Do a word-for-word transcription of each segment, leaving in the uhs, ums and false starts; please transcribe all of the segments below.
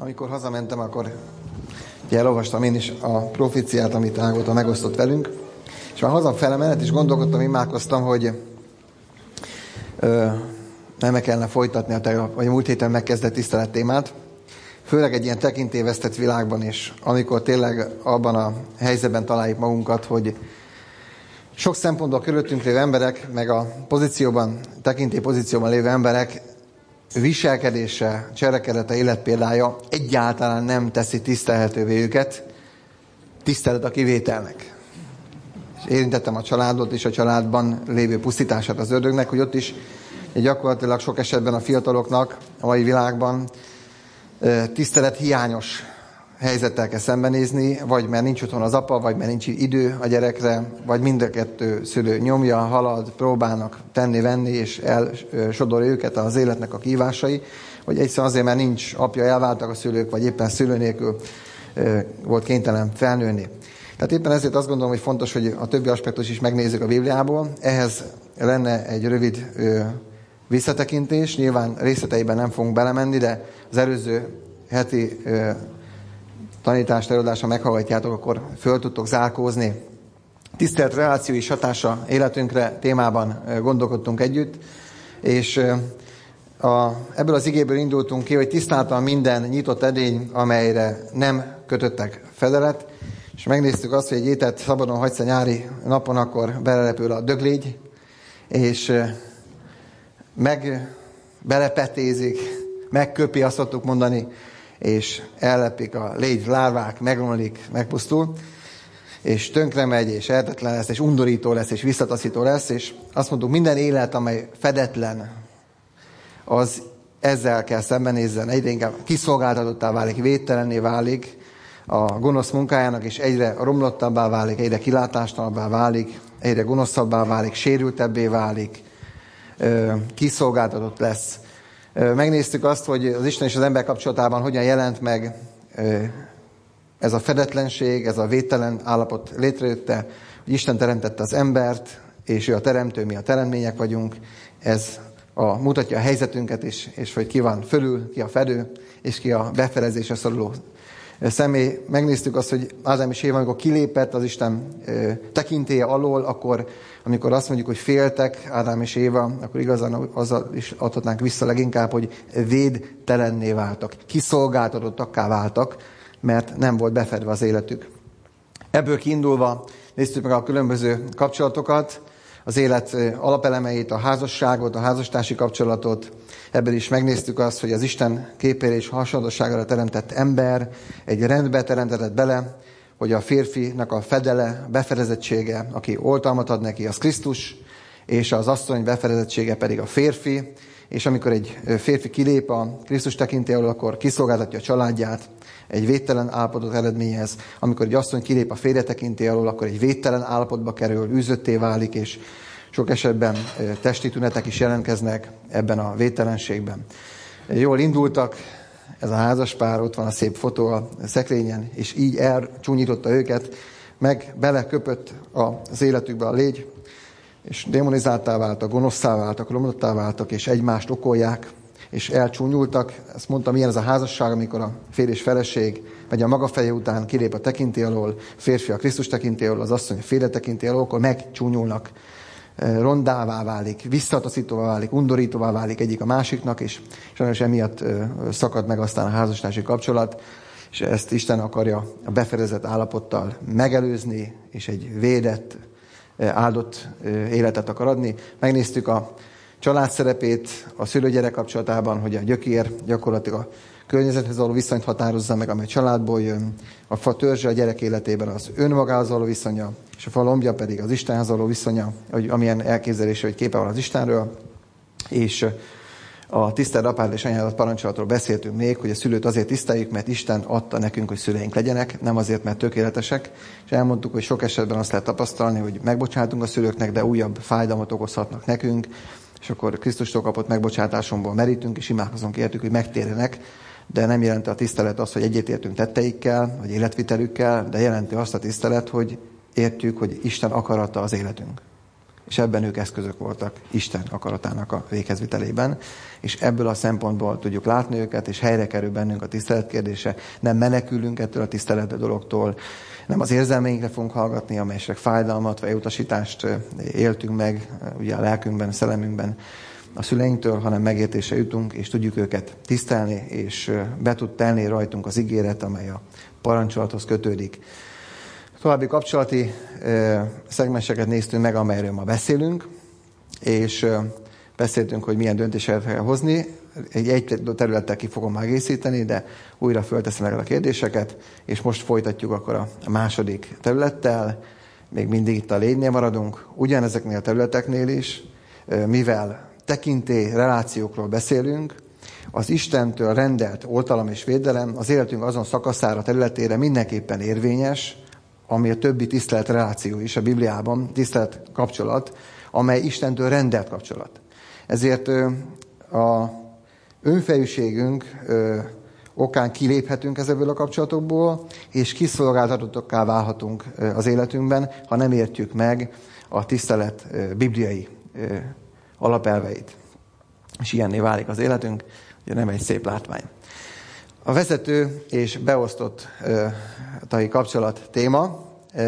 Amikor hazamentem, akkor ugye elolvastam én is a proféciát, amit Ágota megosztott velünk, és már hazafele menet is gondolkodtam, imádkoztam, hogy ö, nem kellene folytatni a, tegnap, vagy a múlt héten megkezdett tisztelet témát, főleg egy ilyen tekintélyvesztett világban, és amikor tényleg abban a helyzetben találjuk magunkat, hogy sok szempontból körülöttünk lévő emberek, meg a pozícióban, tekintély pozícióban lévő emberek viselkedése, cselekedete, életpéldája egyáltalán nem teszi tisztelhetővé őket, tisztelet a kivételnek. És érintettem a családot és a családban lévő pusztítását az ördögnek, hogy ott is gyakorlatilag sok esetben a fiataloknak a mai világban tisztelet hiányos helyzettel kell szembenézni, vagy mert nincs otthon az apa, vagy mert nincs idő a gyerekre, vagy mind a kettő szülő nyomja, halad, próbálnak tenni-venni, és elsodorja őket az életnek a kívásai, vagy egyszerűen azért, mert nincs apja, elváltak a szülők, vagy éppen szülő nélkül volt kénytelen felnőni. Tehát éppen ezért azt gondolom, hogy fontos, hogy a többi aspektus is megnézzük a Bibliából. Ehhez lenne egy rövid visszatekintés, nyilván részleteiben nem fogunk belemenni, de az előző heti tanítást, előadást, ha meghallgatjátok, akkor föl tudtok zárkózni. Tisztelt reláció és hatása életünkre témában gondolkodtunk együtt, és a, ebből az igéből indultunk ki, hogy tisztáltan minden nyitott edény, amelyre nem kötöttek fedelet, és megnéztük azt, hogy egy ételt szabadon hagysz a nyári napon, akkor belerepül a döglégy, és meg belepetézik, megköpi, azt szoktuk mondani, és ellepik a légy lárvák, megromlik, megpusztul, és tönkre megy, és ehetetlen lesz, és undorító lesz, és visszataszító lesz, és azt mondtuk, minden élet, amely fedetlen, az ezzel kell szembenézzen, egyre inkább kiszolgáltatottá válik, védtelenné válik a gonosz munkájának, és egyre romlottabbá válik, egyre kilátástalanabbá válik, egyre gonoszabbá válik, sérültebbé válik, kiszolgáltatott lesz. Megnéztük azt, hogy az Isten és az ember kapcsolatában hogyan jelent meg ez a fedetlenség, ez a védtelen állapot létrejötte, hogy Isten teremtette az embert, és ő a teremtő, mi a teremtmények vagyunk. Ez a, mutatja a helyzetünket is, és hogy ki van fölül, ki a fedő, és ki a befedezésre szoruló személy. Megnéztük azt, hogy Ádám és Éva, amikor kilépett az Isten tekintélye alól, akkor amikor azt mondjuk, hogy féltek Ádám és Éva, akkor igazán azzal is adhatnánk vissza leginkább, hogy védtelenné váltak, kiszolgáltatottakká váltak, mert nem volt befedve az életük. Ebből kiindulva néztük meg a különböző kapcsolatokat, az élet alapelemeit, a házasságot, a házastársi kapcsolatot. Ebből is megnéztük azt, hogy az Isten képére és hasonlóságára teremtett ember egy rendbe teremtetett bele, hogy a férfinak a fedele, befedezettsége, aki oltalmat ad neki, az Krisztus, és az asszony befedezettsége pedig a férfi, és amikor egy férfi kilép a Krisztus tekintély alól, akkor kiszolgáltatja a családját, egy védtelen állapotot eredményez. Amikor egy asszony kilép a férje tekintély alól, akkor egy védtelen állapotba kerül, űzötté válik, és sok esetben testi tünetek is jelentkeznek ebben a védtelenségben. Jól indultak, ez a házaspár, ott van a szép fotó a szekrényen, és így elcsúnyította őket, meg beleköpött az életükbe a légy, és demonizáltá váltak, gonoszszá váltak, romlottá váltak, és egymást okolják, és elcsúnyultak. Ezt mondtam, milyen ez a házasság, amikor a férj és feleség megy a maga feje után, kilép a tekintély alól, férfi a Krisztus tekintély alól, az asszony a férje tekintély alól, akkor megcsúnyulnak, rondává válik, visszataszítóvá válik, undorítóvá válik egyik a másiknak, és sajnos emiatt szakad meg aztán a házastársi kapcsolat, és ezt Isten akarja a befedezett állapottal megelőzni, és egy védett, áldott életet akar adni. Megnéztük a család szerepét a szülő-gyerek kapcsolatában, hogy a gyökér gyakorlatilag a környezethez való viszonyt határozza meg, amely családból jön, a fa törzse a gyerek életében az önmagához való viszonya, és a fa lombja pedig az Istenhez való viszonya, hogy amilyen elképzelése, hogy képe van az Istenről, és a tisztelt apád és anyádat parancsolatról beszéltünk még, hogy a szülőt azért tiszteljük, mert Isten adta nekünk, hogy szüleink legyenek, nem azért, mert tökéletesek, és elmondtuk, hogy sok esetben azt lehet tapasztalni, hogy megbocsátunk a szülőknek, de újabb fájdalmat okozhatnak nekünk, és akkor Krisztustól kapott megbocsátásomból merítünk, és imádkozunk értük, hogy megtérjenek, de nem jelenti a tisztelet azt, hogy egyetértünk tetteikkel, vagy életvitelükkel, de jelenti azt a tisztelet, hogy értjük, hogy Isten akarata az életünk. és ebben ők eszközök voltak Isten akaratának a véghezvitelében, és ebből a szempontból tudjuk látni őket, és helyre kerül bennünk a tisztelet kérdése. Nem menekülünk ettől a tisztelet dologtól, nem az érzelmeinkre fogunk hallgatni, amelyesek fájdalmat vagy utasítást éltünk meg, ugye a lelkünkben, a szellemünkben a szüleinktől, hanem megértése jutunk, és tudjuk őket tisztelni, és be tud telni rajtunk az ígéret, amely a parancsolathoz kötődik. További kapcsolati szegmenseket néztünk meg, amelyről ma beszélünk, és beszéltünk, hogy milyen döntéseket kell hozni. Egy, egy területtel ki fogom egészíteni, de újra fölteszem meg a kérdéseket, és most folytatjuk akkor a második területtel. Még mindig itt a lénynél maradunk, ugyanezeknél a területeknél is, mivel tekintély, relációkról beszélünk, az Istentől rendelt oltalom és védelem az életünk azon szakaszára, területére mindenképpen érvényes, ami a többi tisztelet reláció is a Bibliában, tisztelet kapcsolat, amely Istentől rendelt kapcsolat. Ezért a önfejűségünk okán kiléphetünk ezekből a kapcsolatokból, és kiszolgáltatottakká válhatunk az életünkben, ha nem értjük meg a tisztelet bibliai alapelveit. És ilyenné válik az életünk, ugye nem egy szép látvány. A vezető és beosztott tagi kapcsolat téma.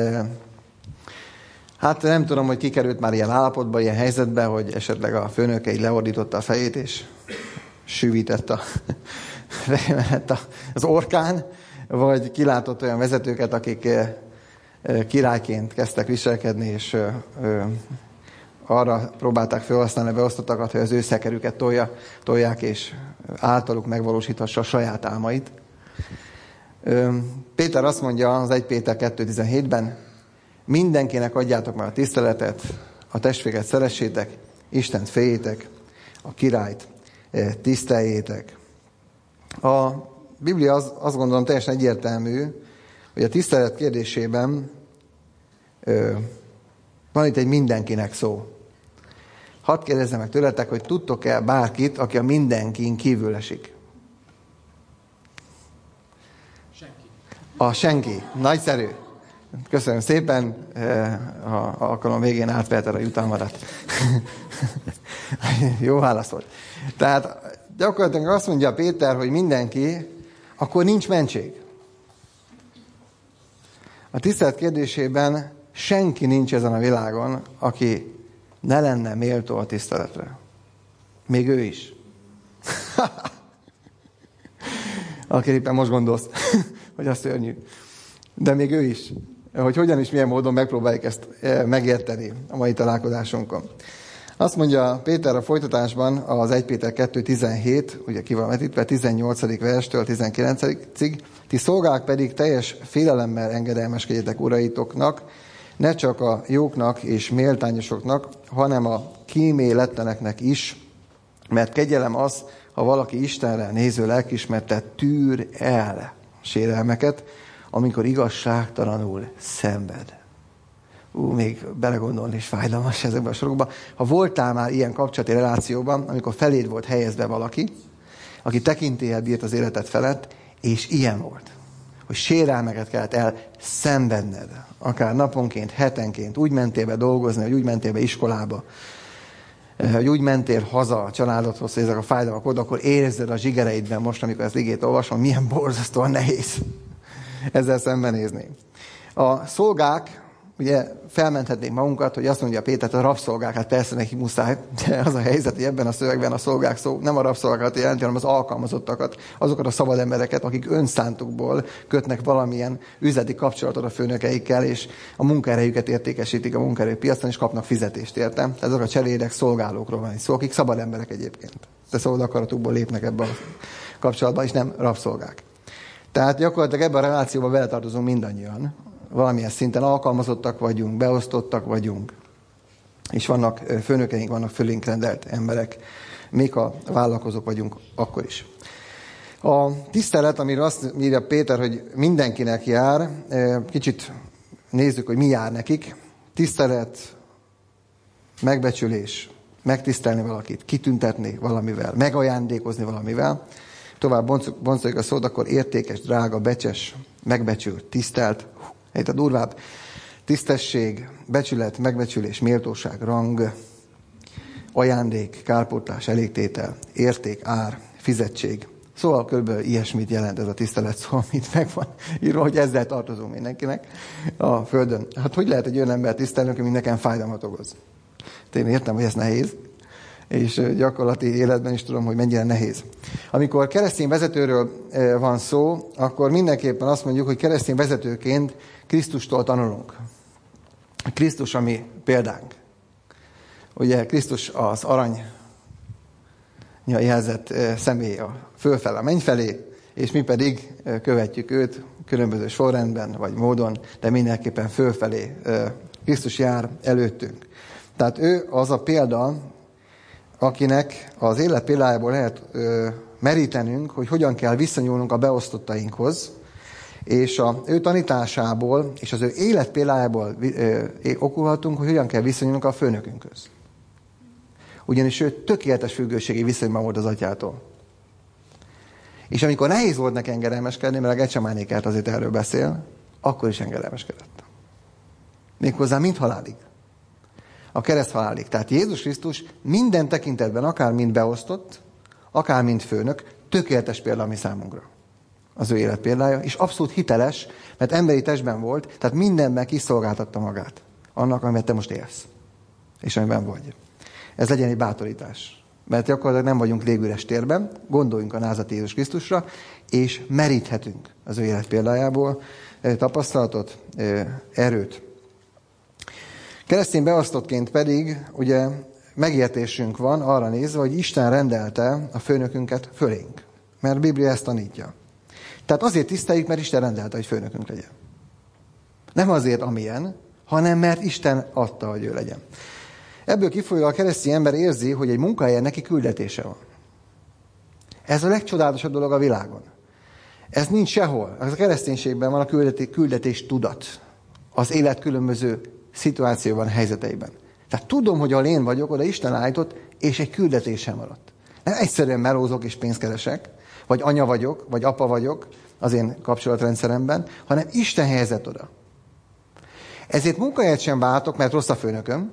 Hát nem tudom, hogy kikerült már ilyen állapotba, ilyen helyzetbe, hogy esetleg a főnöke így leordította a fejét, és sűvített a, az orkán, vagy kilátott olyan vezetőket, akik királyként kezdtek viselkedni, és arra próbálták felhasználni a beosztottakat, hogy az ő szekerüket tolja, tolják, és általuk megvalósíthassa a saját álmait. Péter azt mondja az egy Péter kettő tizenhétben, mindenkinek adjátok meg a tiszteletet, a testvéreket szeressétek, Istent féljétek, a királyt tiszteljétek. A Biblia az, azt gondolom teljesen egyértelmű, hogy a tisztelet kérdésében ö, van itt egy mindenkinek szó. Hadd kérdezzem meg tőletek, hogy tudtok-e bárkit, aki a mindenkin kívül esik? Senki. A senki. Nagyszerű. Köszönöm szépen. A alkalom végén átveheted a jutalmadat. Jó válasz volt. Tehát gyakorlatilag azt mondja Péter, hogy mindenki, akkor nincs mentség. A tisztelet kérdésében senki nincs ezen a világon, aki ne lenne méltó a tiszteletre. Még ő is. Aki éppen most gondolsz, hogy az szörnyű. De még ő is. Hogy hogyan is, milyen módon megpróbáljuk ezt megérteni a mai találkozásunkon. Azt mondja Péter a folytatásban, az egy Péter kettő tizenhét, ugye ki van vetítve, tizennyolcadik verstől tizenkilencedikig, ti szolgák pedig teljes félelemmel engedelmeskedjetek uraitoknak, ne csak a jóknak és méltányosoknak, hanem a kíméletleneknek is, mert kegyelem az, ha valaki Istenre néző lelkiismertet tűr el sérelmeket, amikor igazságtalanul szenved. Ú, még belegondolni is fájdalmas ezekben a sorokban. Ha voltál már ilyen kapcsolati relációban, amikor feléd volt helyezve valaki, aki tekintéllyel bírt az életed felett, és ilyen volt, hogy sérelmeket kellett elszenvedned, akár naponként, hetenként, úgy mentél be dolgozni, hogy úgy mentél be iskolába, hogy úgy mentél haza a családodhoz, hogy ezek a fájdalmak oda, akkor érzed a zsigereidben most, amikor ezt igét olvasom, milyen borzasztóan nehéz ezzel szembenézni. A szolgák, ugye felmenthetnénk magunkat, hogy azt mondja Péter, a rabszolgák, hát persze neki muszáj, de az a helyzet, hogy ebben a szövegben a szolgák szó nem a rabszolgákat jelenti, hanem az alkalmazottakat, azokat a szabad embereket, akik önszántukból kötnek valamilyen üzleti kapcsolatot a főnökeikkel, és a munkaerejüket értékesítik a munkaerőpiacon, és kapnak fizetést, értem? Tehát azok a cselédek, szolgálókról van szó, akik szabad emberek egyébként. De szabad akaratukból lépnek ebbe a kapcsolatba, és nem rabszolgák. Tehát gyakorlatilag ebben a relációban beletartozunk mindannyian. Valamilyen szinten alkalmazottak vagyunk, beosztottak vagyunk, és vannak főnökeink, vannak fölénk rendelt emberek, még a vállalkozók vagyunk akkor is. A tisztelet, amiről azt írja Péter, hogy mindenkinek jár, kicsit nézzük, hogy mi jár nekik. Tisztelet, megbecsülés, megtisztelni valakit, kitüntetni valamivel, megajándékozni valamivel. Tovább boncoljuk a szót, akkor értékes, drága, becses, megbecsült, tisztelt, egy a durvább. tisztesség, becsület, megbecsülés, méltóság, rang, ajándék, kárpótlás, elégtétel, érték, ár, fizetség. Szóval körülbelül ilyesmit jelent ez a tisztelet szó, amit meg van írva, hogy ezzel tartozom mindenkinek a Földön. Hát hogy lehet egy olyan ember tisztelni, aki nekem fájdalmat okoz? Én értem, hogy ez nehéz, és gyakorlati életben is tudom, hogy mennyire nehéz. Amikor keresztény vezetőről van szó, akkor mindenképpen azt mondjuk, hogy keresztény vezetőként Krisztustól tanulunk. Krisztus a mi példánk. Ugye Krisztus az arany jelzett személy a fölfele, a menny felé, és mi pedig követjük őt különböző sorrendben vagy módon, de mindenképpen fölfelé Krisztus jár előttünk. Tehát ő az a példa, akinek az élet példájából lehet ö, merítenünk, hogy hogyan kell viszonyulnunk a beosztottainkhoz, és a ő tanításából és az ő élet példájából ö, okulhatunk, hogy hogyan kell viszonyulnunk a főnökünkhöz. Ugyanis ő tökéletes függőségi viszonyban volt az atyától. És amikor nehéz volt neki engedelmeskedni, mert a Gecsemáné kert azért erről beszél, akkor is engedelmeskedett. Méghozzá mind halálig. A kereszt halálig. Tehát Jézus Krisztus minden tekintetben, akár mind beosztott, akár mind főnök, tökéletes példa a mi számunkra. Az ő élet példája, és abszolút hiteles, mert emberi testben volt, tehát mindenben kiszolgáltatta magát. Annak, amiben te most élsz. És amiben vagy. Ez legyen egy bátorítás. Mert gyakorlatilag nem vagyunk légüres térben, gondoljunk a názati Jézus Krisztusra, és meríthetünk az ő élet példájából tapasztalatot, erőt. Keresztény beosztottként pedig ugye megértésünk van arra nézve, hogy Isten rendelte a főnökünket fölénk. Mert a Biblia ezt tanítja. Tehát azért tiszteljük, mert Isten rendelte, hogy főnökünk legyen. Nem azért, amilyen, hanem mert Isten adta, hogy ő legyen. Ebből kifolyólag a keresztény ember érzi, hogy egy munkahelyen neki küldetése van. Ez a legcsodálatosabb dolog a világon. Ez nincs sehol. Az a kereszténységben van a küldetés, küldetés tudat. Az élet különböző szituációban, helyzeteiben. Tehát tudom, hogy ahol én vagyok, oda Isten állított, és egy küldetésem maradt. Nem egyszerűen melózok és pénzt keresek, vagy anya vagyok, vagy apa vagyok az én kapcsolatrendszeremben, hanem Isten helyezett oda. Ezért munkahelyet sem váltok, mert rossz a főnököm,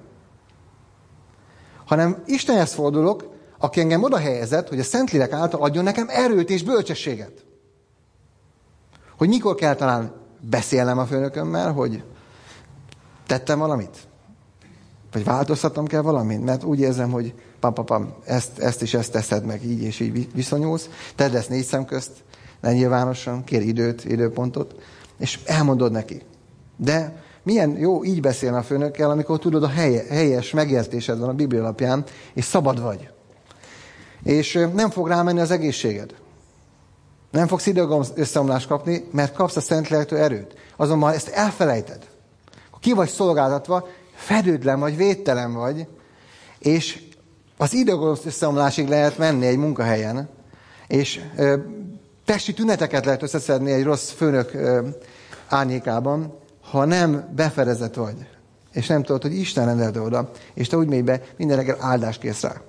hanem Istenhez fordulok, aki engem oda helyezett, hogy a Szentlélek által adjon nekem erőt és bölcsességet. Hogy mikor kell talán beszélnem a főnökömmel, hogy tettem valamit? Vagy változtatnom kell valamit? Mert úgy érzem, hogy pam, pam, pam, ezt, ezt és ezt teszed meg, így és így viszonyulsz. Tedd ezt négy szem közt, ne nyilvánosan, kér időt, időpontot, és elmondod neki. De milyen jó így beszélni a főnökkel, amikor tudod, a helye, helyes megértésed van a Biblia alapján, és szabad vagy. És nem fog rámenni az egészséged. Nem fogsz idegom összeomlást kapni, mert kapsz a Szentlélekktől erőt. Azonban ezt elfelejted. Ki vagy szolgáltatva, fedődlen vagy, védtelen vagy, és az idegoromsz összeomlásig lehet menni egy munkahelyen, és ö, testi tüneteket lehet összeszedni egy rossz főnök ö, árnyékában, ha nem befedezett vagy, és nem tudod, hogy Isten rendelte oda, és te úgy mégy be, minden reggel áldást kész rá.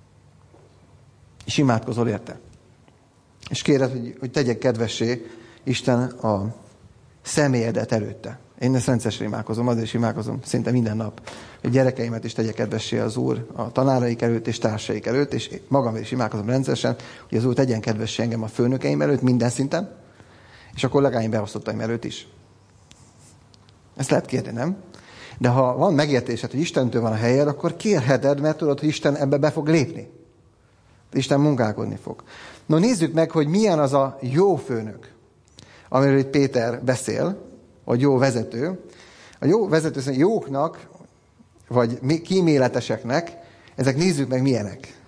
És imádkozol érte. És kéred, hogy, hogy tegyek kedvessé Isten a személyedet előtte. Én ezt rendszeresen imádkozom, azért is imádkozom szinte minden nap, hogy gyerekeimet is tegye kedvessé az Úr a tanáraik előtt és társaik előtt, és magam is imádkozom rendszeresen, hogy az Úr tegyen kedvessé engem a főnökeim előtt minden szinten, és a kollégáim beosztottaim előtt is. Ezt lehet kérni, nem? De ha van megértésed, hogy Istentől van a helyed, akkor kérheted, mert tudod, hogy Isten ebbe be fog lépni. Isten munkálkodni fog. No, nézzük meg, hogy milyen az a jó főnök, amiről itt Péter beszél, vagy jó vezető. A jó vezető szerint jóknak, vagy kíméleteseknek, ezek nézzük meg milyenek.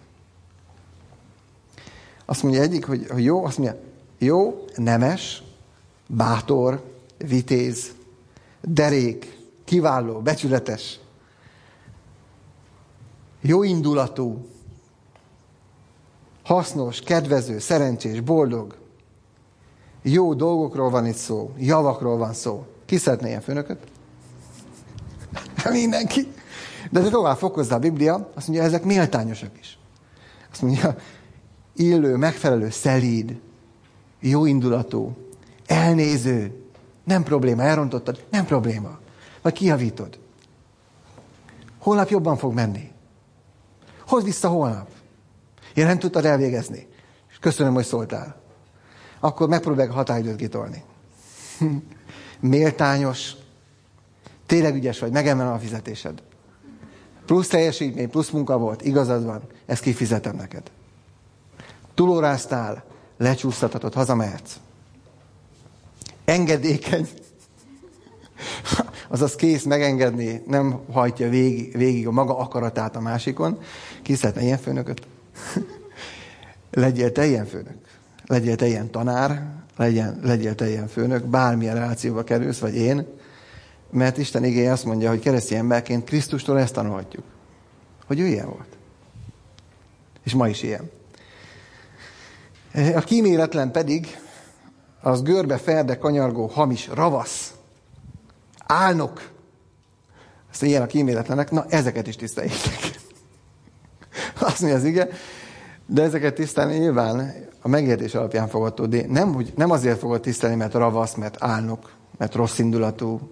Azt mondja egyik, hogy, hogy jó, azt mondja, jó, nemes, bátor, vitéz, derék, kiváló, becsületes, jó indulatú, hasznos, kedvező, szerencsés, boldog. Jó dolgokról van itt szó, javakról van szó. Ki szeretne ilyen főnököt? Mindenki. De de tovább fokozza a Biblia, azt mondja, ezek méltányosak is. Azt mondja, illő, megfelelő, szelíd, jó indulatú, elnéző, nem probléma, elrontottad, nem probléma. Vagy kijavítod? Holnap jobban fog menni. Hozd vissza holnap. Én nem tudtad elvégezni. És köszönöm, hogy szóltál. Akkor megpróbálják a határidőt kitolni. Méltányos. Tényleg ügyes vagy, megemelem a fizetésed. Plusz teljesítmény, plusz munka volt, igazad van, ezt kifizetem neked. Túlóráztál, lecsúsztathatod, hazamehetsz. Engedékeny. Azaz kész megengedni, nem hajtja végig, végig a maga akaratát a másikon. Ki szeretne ilyen főnököt? Legyél te ilyen főnök. Legyél te ilyen tanár, legyen, legyél te ilyen főnök, bármilyen relációba kerülsz, vagy én. Mert Isten igéje azt mondja, hogy keresztény emberként Krisztustól ezt tanulhatjuk. Hogy ő ilyen volt. És ma is ilyen. A kíméletlen pedig az görbe, ferde, kanyargó, hamis, ravasz, álnok. Azt ilyen a kíméletlenek, na ezeket is tiszteljétek. Azt mondja az ige, de ezeket tisztelni nyilván a megértés alapján fogod tudni. Nem, hogy, nem azért fogod tisztelni, mert ravasz, mert álnok, mert rossz indulatú,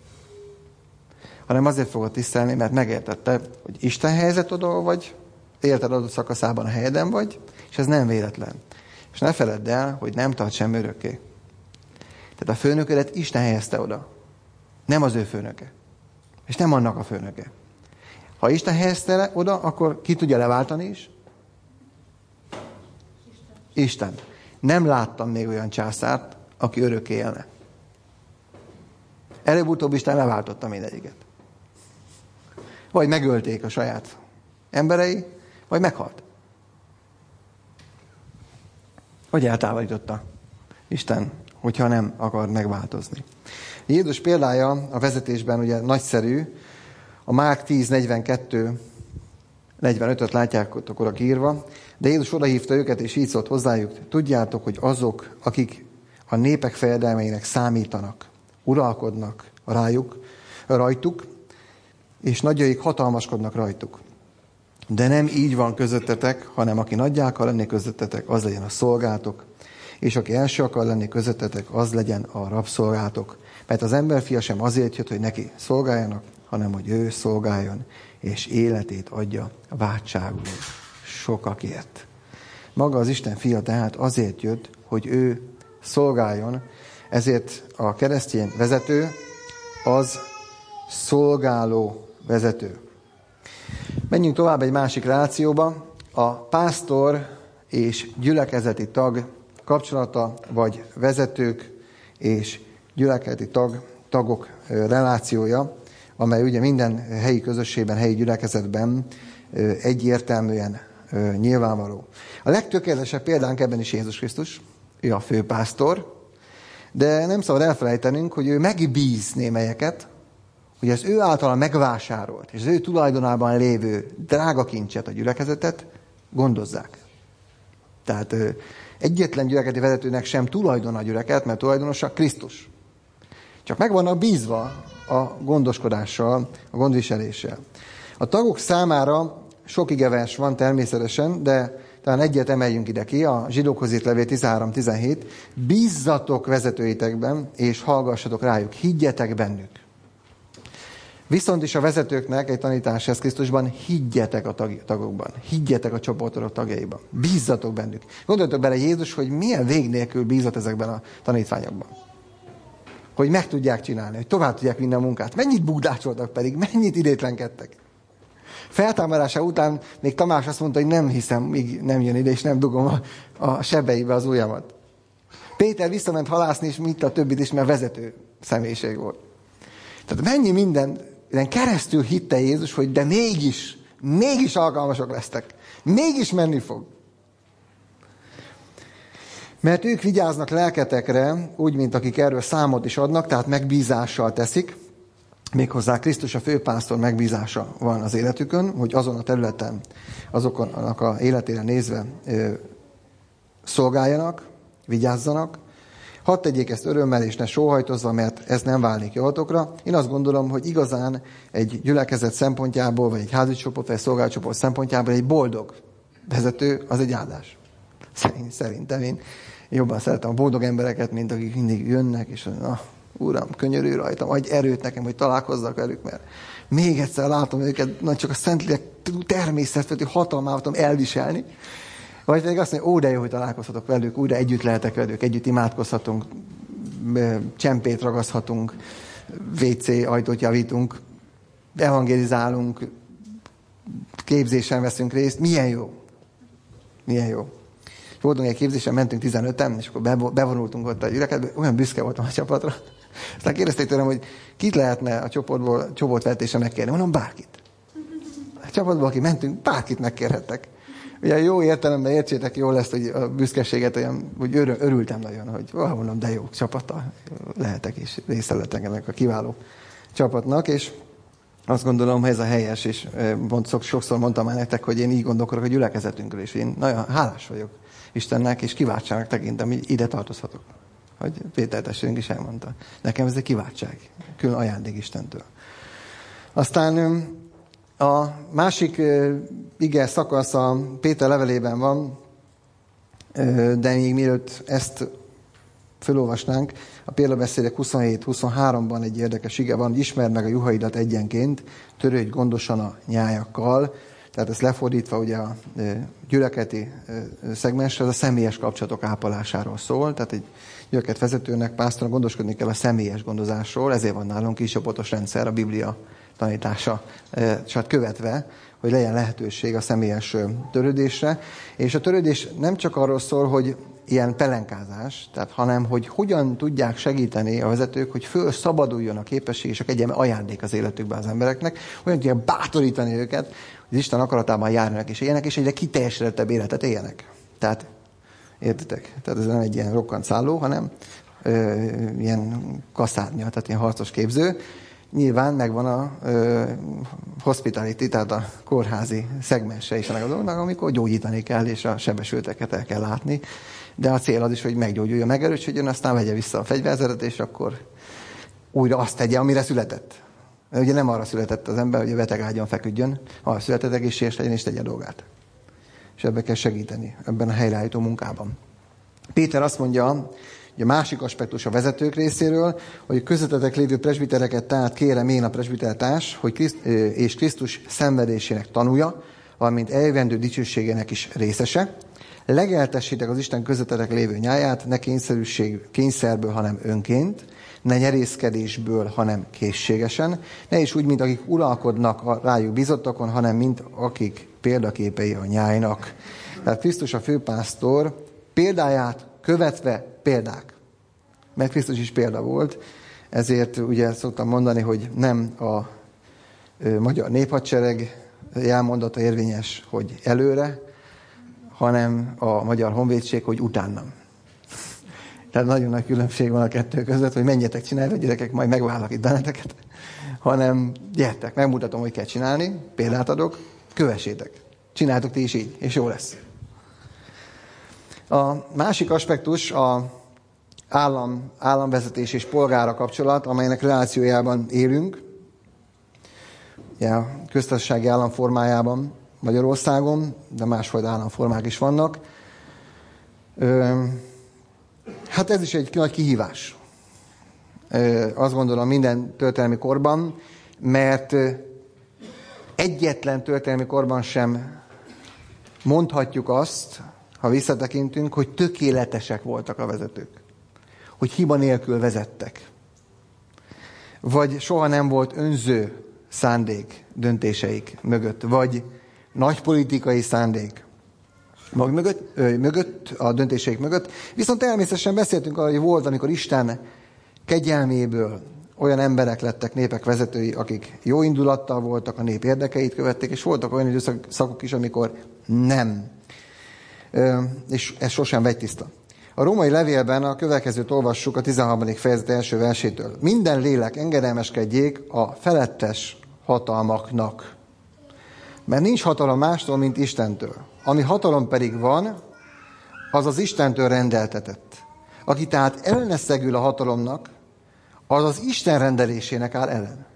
hanem azért fogod tisztelni, mert megértette, hogy Isten helyzet oda vagy, életed adott szakaszában a helyeden vagy, és ez nem véletlen. És ne feledd el, hogy nem tart sem örökké. Tehát a főnöködet Isten helyezte oda. Nem az ő főnöke. És nem annak a főnöke. Ha Isten helyezte le oda, akkor ki tudja leváltani is? Isten. Isten. Nem láttam még olyan császárt, aki örökké élne. Előbb-utóbb Isten leváltotta mindegyiket. Vagy megölték a saját emberei, vagy meghalt. Vagy eltávolította Isten, hogyha nem akar megváltozni. Jézus példája a vezetésben ugye nagyszerű. A Márk tíz negyvenkettő negyvenötöt látják ott akkor írva. De Jézus odahívta őket, és így szólt hozzájuk: tudjátok, hogy azok, akik a népek fejedelmeinek számítanak, uralkodnak rájuk, rajtuk, és nagyjaik hatalmaskodnak rajtuk. De nem így van közöttetek, hanem aki nagyjá akar lenni közöttetek, az legyen a szolgátok, és aki első akar lenni közöttetek, az legyen a rabszolgátok. Mert az emberfia sem azért jött, hogy neki szolgáljanak, hanem hogy ő szolgáljon, és életét adja váltságul sokakért. Maga az Isten fia tehát azért jött, hogy ő szolgáljon, ezért a keresztény vezető az szolgáló vezető. Menjünk tovább egy másik relációba. A pásztor és gyülekezeti tag kapcsolata, vagy vezetők és gyülekezeti tag, tagok relációja, amely ugye minden helyi közösségben, helyi gyülekezetben egyértelműen nyilvánvaló. A legtökéletesebb példánk ebben is Jézus Krisztus, ő a főpásztor, de nem szabad elfelejtenünk, hogy ő megbíz némelyeket, hogy az ő általa megvásárolt, és az ő tulajdonában lévő drága kincset, a gyülekezetet gondozzák. Tehát egyetlen gyülekezeti vezetőnek sem tulajdon a gyülekezet, mert tulajdonosa Krisztus. Csak meg vannak bízva a gondoskodással, a gondviseléssel. A tagok számára sok igevers van természetesen, de talán egyet emeljünk ide ki, a Zsidókhoz írt levél tizenhárom tizenhét. Bízzatok vezetőitekben, és hallgassatok rájuk, higgyetek bennük. Viszont is a vezetőknek egy tanítás ez Krisztusban, higgyetek a tagokban, higgyetek a csoportok tagjaiban, bízzatok bennük. Gondoljatok bele Jézus, hogy milyen vég nélkül bízott ezekben a tanítványokban. Hogy meg tudják csinálni, hogy tovább tudják vinni a munkát. Mennyit bugdácsoltak pedig, mennyit idétlenkedtek. Feltámadása után még Tamás azt mondta, hogy nem hiszem, míg nem jön ide, és nem dugom a, a sebeibe az ujjamat. Péter visszament halászni, és mit a többit is, mert vezető személyiség volt. Tehát mennyi minden, minden keresztül hitte Jézus, hogy de mégis, mégis alkalmasok lesztek. Mégis menni fog. Mert ők vigyáznak lelketekre, úgy, mint akik erről számot is adnak, tehát megbízással teszik. Méghozzá Krisztus a főpásztor megbízása van az életükön, hogy azon a területen, azoknak a életére nézve ö, szolgáljanak, vigyázzanak. Hadd tegyék ezt örömmel és ne sóhajtozva, mert ez nem válnik javatokra. Én azt gondolom, hogy igazán egy gyülekezet szempontjából, vagy egy házi csoport, vagy egy szolgálatcsoport szempontjából egy boldog vezető az egy áldás. Szerintem én jobban szeretem a boldog embereket, mint akik mindig jönnek, és na, Uram, könyörülj rajtam, adj erőt nekem, hogy találkozzak velük, mert még egyszer látom őket, nagy csak a Szentlélek természetfeletti hatalmával tudom elviselni. Vagy pedig azt mondja, ó, de jó, hogy találkozhatok velük, újra együtt lehetek velük, együtt imádkozhatunk, csempét ragaszhatunk, vé cé ajtót javítunk, evangelizálunk, képzésen veszünk részt. Milyen jó. Milyen jó. Voltunk egy képzésen, mentünk tizenöten, és akkor bevonultunk ott a gyülekezetbe, olyan büszke voltam a csapatra. Aztán kérdezték tőlem, hogy kit lehetne a csoportból, csoportvetése megkérni. Mondom, bárkit. A csoportból, aki mentünk, bárkit megkérhettek. Ugye jó értelemben értsétek jól ezt, hogy a büszkeséget olyan, hogy örültem nagyon, hogy oh, mondom, de jó csapata lehetek, és része lettek ennek a kiváló csapatnak, és azt gondolom, hogy ez a helyes, és mond, sokszor mondtam már nektek, hogy én így gondolkodok a gyülekezetünkről, és én nagyon hálás vagyok Istennek, és kiváltságnak tekintem, hogy ide tartozhatok. Hogy Péter testvérünk is elmondta. Nekem ez egy kiváltság, külön ajándék Istentől. Aztán a másik ige szakasz a Péter levelében van, de még mielőtt ezt felolvasnánk, a példabeszédek huszonhét huszonháromban egy érdekes ige van, hogy ismerd meg a juhaidat egyenként, törődj gondosan a nyájakkal. Tehát ezt lefordítva ugye a gyülekezeti szegmensre, az a személyes kapcsolatok ápolásáról szól. Tehát egy gyülekezet vezetőnek, pásztornak gondoskodni kell a személyes gondozásról, ezért van nálunk is csoportos rendszer, a Biblia tanítása csak követve, hogy legyen lehetőség a személyes törődésre. És a törődés nem csak arról szól, hogy ilyen pelenkázás, tehát, hanem hogy hogyan tudják segíteni a vezetők, hogy fölszabaduljon a képesség és a kegyelme ajándék az életükben az embereknek, hogyan tudják bátorítani őket, hogy Isten akaratában járjanak és éljenek, és egyre kiteljesedettebb életet éljenek. Tehát, értitek? Tehát ez nem egy ilyen rokkant szálló, hanem ö, ilyen kaszárnya, tehát ilyen harcos képző. Nyilván megvan a ö, hospitality, tehát a kórházi szegmense is ennek a dolognak, amikor gyógyítani kell, és a sebesülteket el kell látni. De a cél az is, hogy meggyógyuljon, megerősödjön, aztán vegye vissza a fegyverzetet, és akkor újra azt tegye, amire született. Ugye nem arra született az ember, hogy a beteg ágyon feküdjön, arra született, egészséges legyen és tegye a dolgát. És ebbe kell segíteni, ebben a helyreállító munkában. Péter azt mondja, hogy a másik aspektus a vezetők részéről, hogy közöttetek lévő presbitereket, tehát kérem én a presbitertárs, hogy Kriszt, és Krisztus szenvedésének tanúja, valamint eljövendő dicsőségének is részese. Legeltessétek az Isten közöttetek lévő nyáját, ne kényszerűség, kényszerből, hanem önként, ne nyerészkedésből, hanem készségesen, ne is úgy, mint akik uralkodnak a rájuk bizottakon, hanem mint akik példaképei a nyájnak. Tehát Krisztus a főpásztor példáját követve példák. Mert Krisztus is példa volt, ezért ugye szoktam mondani, hogy nem a ö, magyar néphadsereg jelmondata érvényes, hogy előre, hanem a magyar honvédség, hogy utánam. Tehát nagyon nagy különbség van a kettő között, hogy menjetek csinálni, gyerekek, majd megvállak itt benneteket, hanem gyertek, megmutatom, hogy kell csinálni, példát adok, kövessétek. Csináltok ti is így, és jó lesz. A másik aspektus a állam, államvezetés és polgára kapcsolat, amelynek relációjában élünk, ja, köztársasági állam formájában Magyarországon, de másfajta államformák is vannak. Ö, hát ez is egy nagy kihívás. Ö, azt gondolom minden történelmi korban, mert egyetlen történelmi korban sem mondhatjuk azt, ha visszatekintünk, hogy tökéletesek voltak a vezetők. Hogy hiba nélkül vezettek. Vagy soha nem volt önző szándék döntéseik mögött. Vagy nagy politikai szándék mögött, ö, mögött, a döntéseik mögött. Viszont természetesen beszéltünk arról, hogy volt, amikor Isten kegyelméből olyan emberek lettek, népek vezetői, akik jó indulattal voltak, a nép érdekeit követték, és voltak olyan időszakok is, amikor nem. Ö, és ez sosem vegytiszta. A római levélben a következőt olvassuk a tizenharmadik fejezet első versétől. Minden lélek engedelmeskedjék a felettes hatalmaknak. Mert nincs hatalom mástól, mint Istentől. Ami hatalom pedig van, az az Istentől rendeltetett. Aki tehát ellene szegül a hatalomnak, az az Isten rendelésének áll ellen.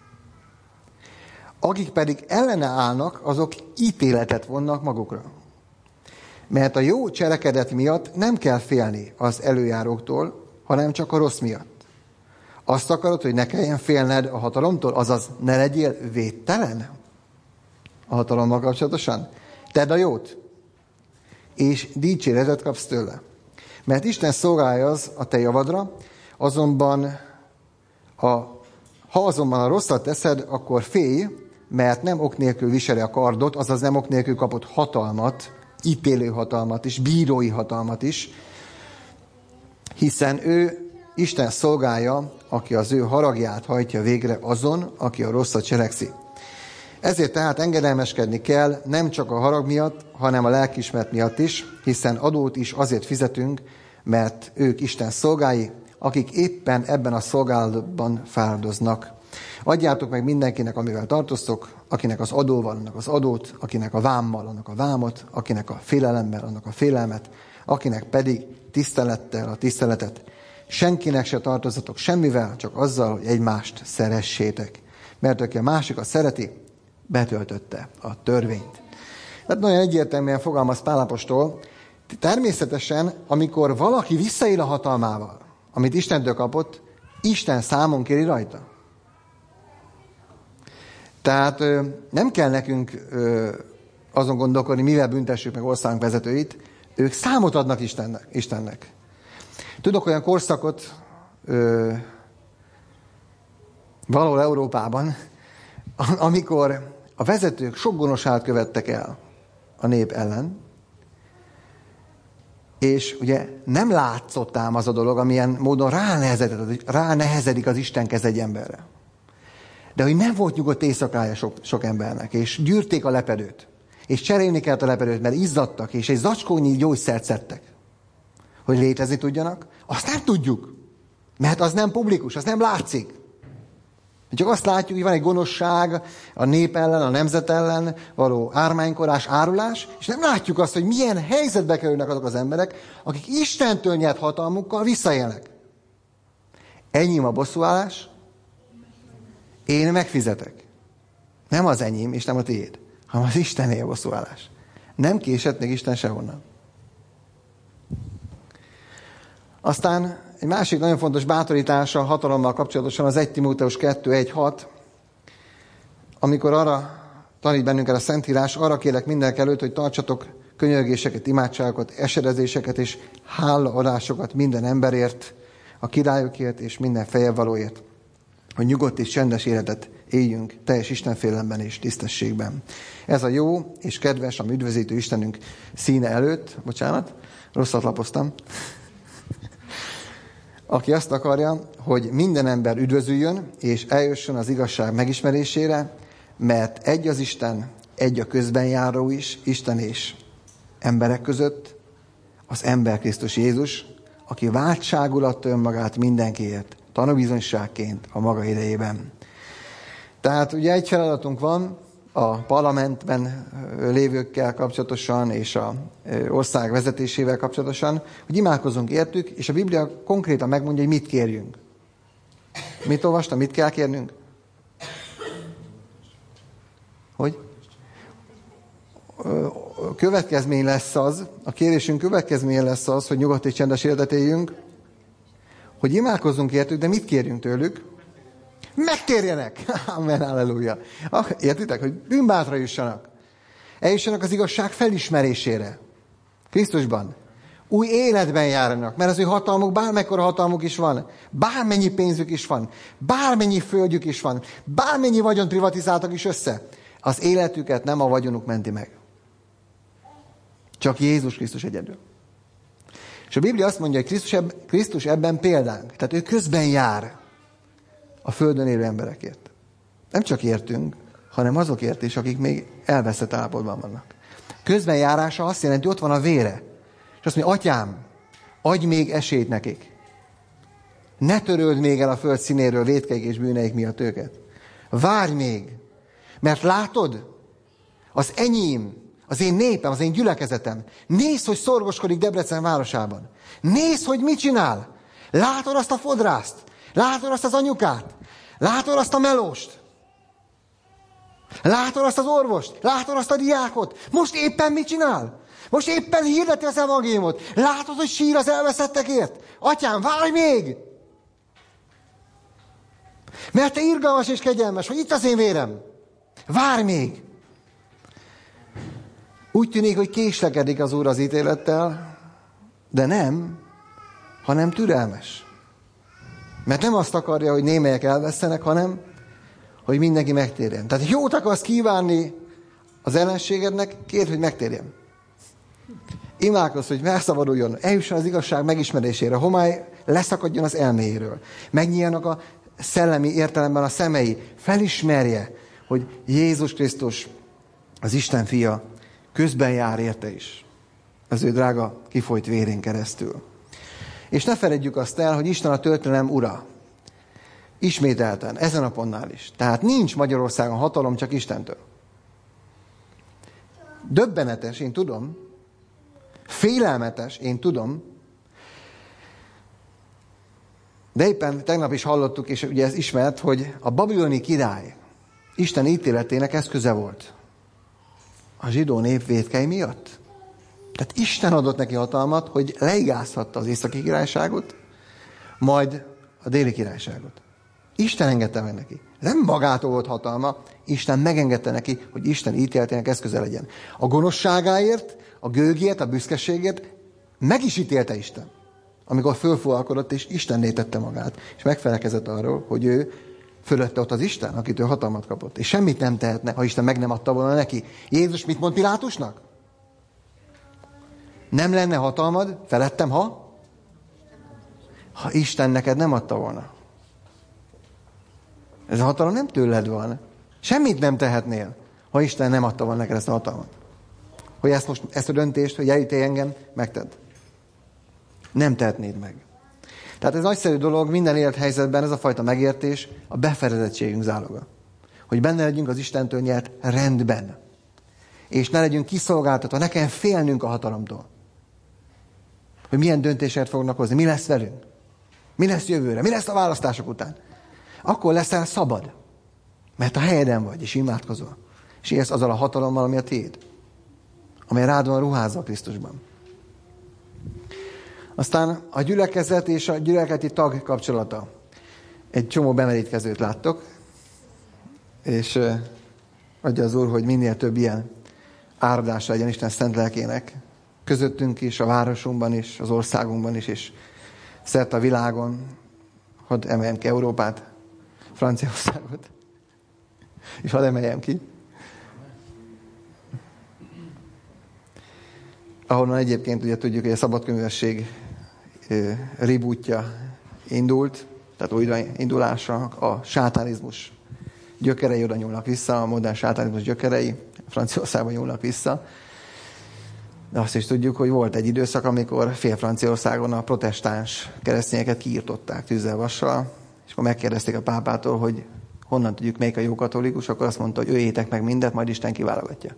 Akik pedig ellene állnak, azok ítéletet vonnak magukra. Mert a jó cselekedet miatt nem kell félni az előjáróktól, hanem csak a rossz miatt. Azt akarod, hogy ne kelljen félned a hatalomtól? Azaz, ne legyél védtelen a hatalommal kapcsolatosan? Tedd a jót, és dicséretet kapsz tőle. Mert Isten szolgálja az a te javadra, azonban, ha, ha azonban a rosszat teszed, akkor félj, mert nem ok nélkül viseli a kardot, azaz nem ok nélkül kapott hatalmat, ítélő hatalmat is, bírói hatalmat is, hiszen ő Isten szolgálja, aki az ő haragját hajtja végre azon, aki a rosszat cselekszi. Ezért tehát engedelmeskedni kell nem csak a harag miatt, hanem a lelkiismeret miatt is, hiszen adót is azért fizetünk, mert ők Isten szolgái, akik éppen ebben a szolgálatban fáradoznak. Adjátok meg mindenkinek, amivel tartoztok, akinek az adóval, annak az adót, akinek a vámmal, annak a vámot, akinek a félelemmel, annak a félelmet, akinek pedig tisztelettel a tiszteletet. Senkinek se tartozatok semmivel, csak azzal, hogy egymást szeressétek. Mert aki a másikat szereti, betöltötte a törvényt. Tehát nagyon egyértelműen fogalmaz Pál apostol. Természetesen, amikor valaki visszaél a hatalmával, amit Istentől kapott, Isten számon kéri rajta. Tehát nem kell nekünk azon gondolkodni, mivel büntessük meg országunk vezetőit, ők számot adnak Istennek. Istennek. Tudok olyan korszakot ö, valahol Európában, amikor a vezetők sok gonoszságot követtek el a nép ellen, és ugye nem látszott ám az a dolog, amilyen módon ránehezedik az Isten keze egy emberre. De hogy nem volt nyugodt éjszakája sok, sok embernek, és gyűrték a lepedőt, és cserélni kellett a lepedőt, mert izzadtak, és egy zacskónyi gyógyszert szedtek, hogy létezni tudjanak. Azt nem tudjuk, mert az nem publikus, az nem látszik. Csak azt látjuk, hogy van egy gonoszság a nép ellen, a nemzet ellen való ármánykorás, árulás, és nem látjuk azt, hogy milyen helyzetbe kerülnek azok az emberek, akik Istentől nyert hatalmukkal visszaélnek. Enyém a bosszúállás, én megfizetek. Nem az enyém, és nem a tiéd, hanem az Istené a bosszúállás. Nem késett még Isten sehonnan. Aztán egy másik nagyon fontos bátorítása a hatalommal kapcsolatosan az egy Timóteus kettő egy hat, amikor arra tanít bennünket a Szentírás, arra kérlek mindenekelőtt, hogy tartsatok könyörgéseket, imádságokat, esedezéseket és hálaadásokat minden emberért, a királyokért és minden fejevalóért, hogy nyugodt és csendes életet éljünk teljes Istenfélelemben és tisztességben. Ez a jó és kedves, a üdvözítő Istenünk színe előtt, bocsánat, rosszat lapoztam, aki azt akarja, hogy minden ember üdvözüljön, és eljössön az igazság megismerésére, mert egy az Isten, egy a közben járó is, Isten és emberek között, az ember Krisztus Jézus, aki váltságul adta önmagát mindenkiért, tanúbizonyságként a maga idejében. Tehát ugye egy feladatunk van a parlamentben lévőkkel kapcsolatosan, és az ország vezetésével kapcsolatosan, hogy imádkozunk értük, és a Biblia konkrétan megmondja, hogy mit kérjünk. Mit olvastam? Mit kell kérnünk? Hogy? Következmény lesz az, a kérésünk következmény lesz az, hogy nyugodt és csendes életet éljünk, hogy imádkozzunk értük, de mit kérjünk tőlük? Megtérjenek! Amen, halleluja! Értitek, hogy bűnbátra jussanak. Eljussanak az igazság felismerésére. Krisztusban. Új életben járnak, mert az ő hatalmuk, bármekkora hatalmuk is van, bármennyi pénzük is van, bármennyi földjük is van, bármennyi vagyont privatizáltak is össze. Az életüket nem a vagyonuk menti meg. Csak Jézus Krisztus egyedül. És a Biblia azt mondja, hogy Krisztus, eb- Krisztus ebben példánk. Tehát ő közben jár a földön élő emberekért. Nem csak értünk, hanem azokért is, akik még elveszett állapotban vannak. Közben járása azt jelenti, hogy ott van a vére. És azt mondja, atyám, adj még esélyt nekik. Ne töröld még el a föld színéről vétkeik és bűneik miatt őket. Várj még, mert látod, az enyém, az én népem, az én gyülekezetem, nézd, hogy szorgoskodik Debrecen városában. Nézd, hogy mit csinál. Látod azt a fodrászt? Látod azt az anyukát? Látod azt a melóst? Látod azt az orvost? Látod azt a diákot? Most éppen mit csinál? Most éppen hirdeti az evangéliumot. Látod, hogy sír az elveszettekért? Atyám, várj még! Mert te irgalmas és kegyelmes, hogy itt az én vérem. Várj még! Úgy tűnik, hogy késlekedik az Úr az ítélettel, de nem, hanem türelmes. Mert nem azt akarja, hogy némelyek elvesztenek, hanem, hogy mindenki megtérjen. Tehát jót akarsz kívánni az ellenségednek, kérd, hogy megtérjen. Imádkozz, hogy megszabaduljon, eljusson az igazság megismerésére, homály leszakadjon az elméjéről. Megnyíljanak a szellemi értelemben a szemei, felismerje, hogy Jézus Krisztus, az Isten fia, közben jár érte is. Az ő drága kifolyt vérén keresztül. És ne feledjük azt el, hogy Isten a történelem ura. Ismételten, ezen a pontnál is. Tehát nincs Magyarországon hatalom, csak Istentől. Döbbenetes, én tudom. Félelmetes, én tudom. De éppen tegnap is hallottuk, és ugye ez ismert, hogy a babiloni király Isten ítéletének eszköze volt. A zsidó nép vétkei miatt. Tehát Isten adott neki hatalmat, hogy leigázhatta az északi királyságot, majd a déli királyságot. Isten engedte meg neki. Nem magától volt hatalma, Isten megengedte neki, hogy Isten ítéletének eszköze legyen. A gonoszságáért, a gőgért, a büszkeségért meg is ítélte Isten. Amikor fölfúvalkodott, és Istenné tette magát. És megfelelkezett arról, hogy ő fölötte ott az Isten, akit ő hatalmat kapott. És semmit nem tehetne, ha Isten meg nem adta volna neki. Jézus mit mond Pilátusnak? Nem lenne hatalmad felettem, ha? Ha Isten neked nem adta volna. Ez a hatalom nem tőled van. Semmit nem tehetnél, ha Isten nem adta volna neked ezt a hatalmat. Hogy ezt, most, ezt a döntést, hogy elítélj engem, megtedd. Nem tehetnéd meg. Tehát ez nagyszerű dolog, minden élethelyzetben ez a fajta megértés a befejezettségünk záloga. Hogy benne legyünk az Istentől nyert rendben. És ne legyünk kiszolgáltatva, ne kelljen félnünk a hatalomtól. Hogy milyen döntéseket fognak hozni, mi lesz velünk. Mi lesz jövőre, mi lesz a választások után. Akkor leszel szabad. Mert a helyeden vagy, és imádkozol. És élsz azzal a hatalommal, ami a tiéd. Amely rád van ruházva a Krisztusban. Aztán a gyülekezet és a gyülekezeti tag kapcsolata. Egy csomó bemerítkezőt láttok, és adja az Úr, hogy minél több ilyen áradása legyen Isten szent lelkének. Közöttünk is, a városunkban is, az országunkban is, és szerte a világon. Hadd emeljem ki Európát, Franciaországot, és hadd emeljem ki. Ahonnan egyébként ugye tudjuk, hogy a szabadkönyvesség rebootja indult, tehát újra indulásra a sátánizmus gyökerei oda nyúlnak vissza, a modern sátánizmus gyökerei Franciaországban nyúlnak vissza. De azt is tudjuk, hogy volt egy időszak, amikor fél Franciaországon a protestáns keresztényeket kiirtották tűzzel, vassal, és akkor megkérdezték a pápától, hogy honnan tudjuk, melyik a jó katolikus, akkor azt mondta, hogy öljétek meg mindet, majd Isten kiválogatja.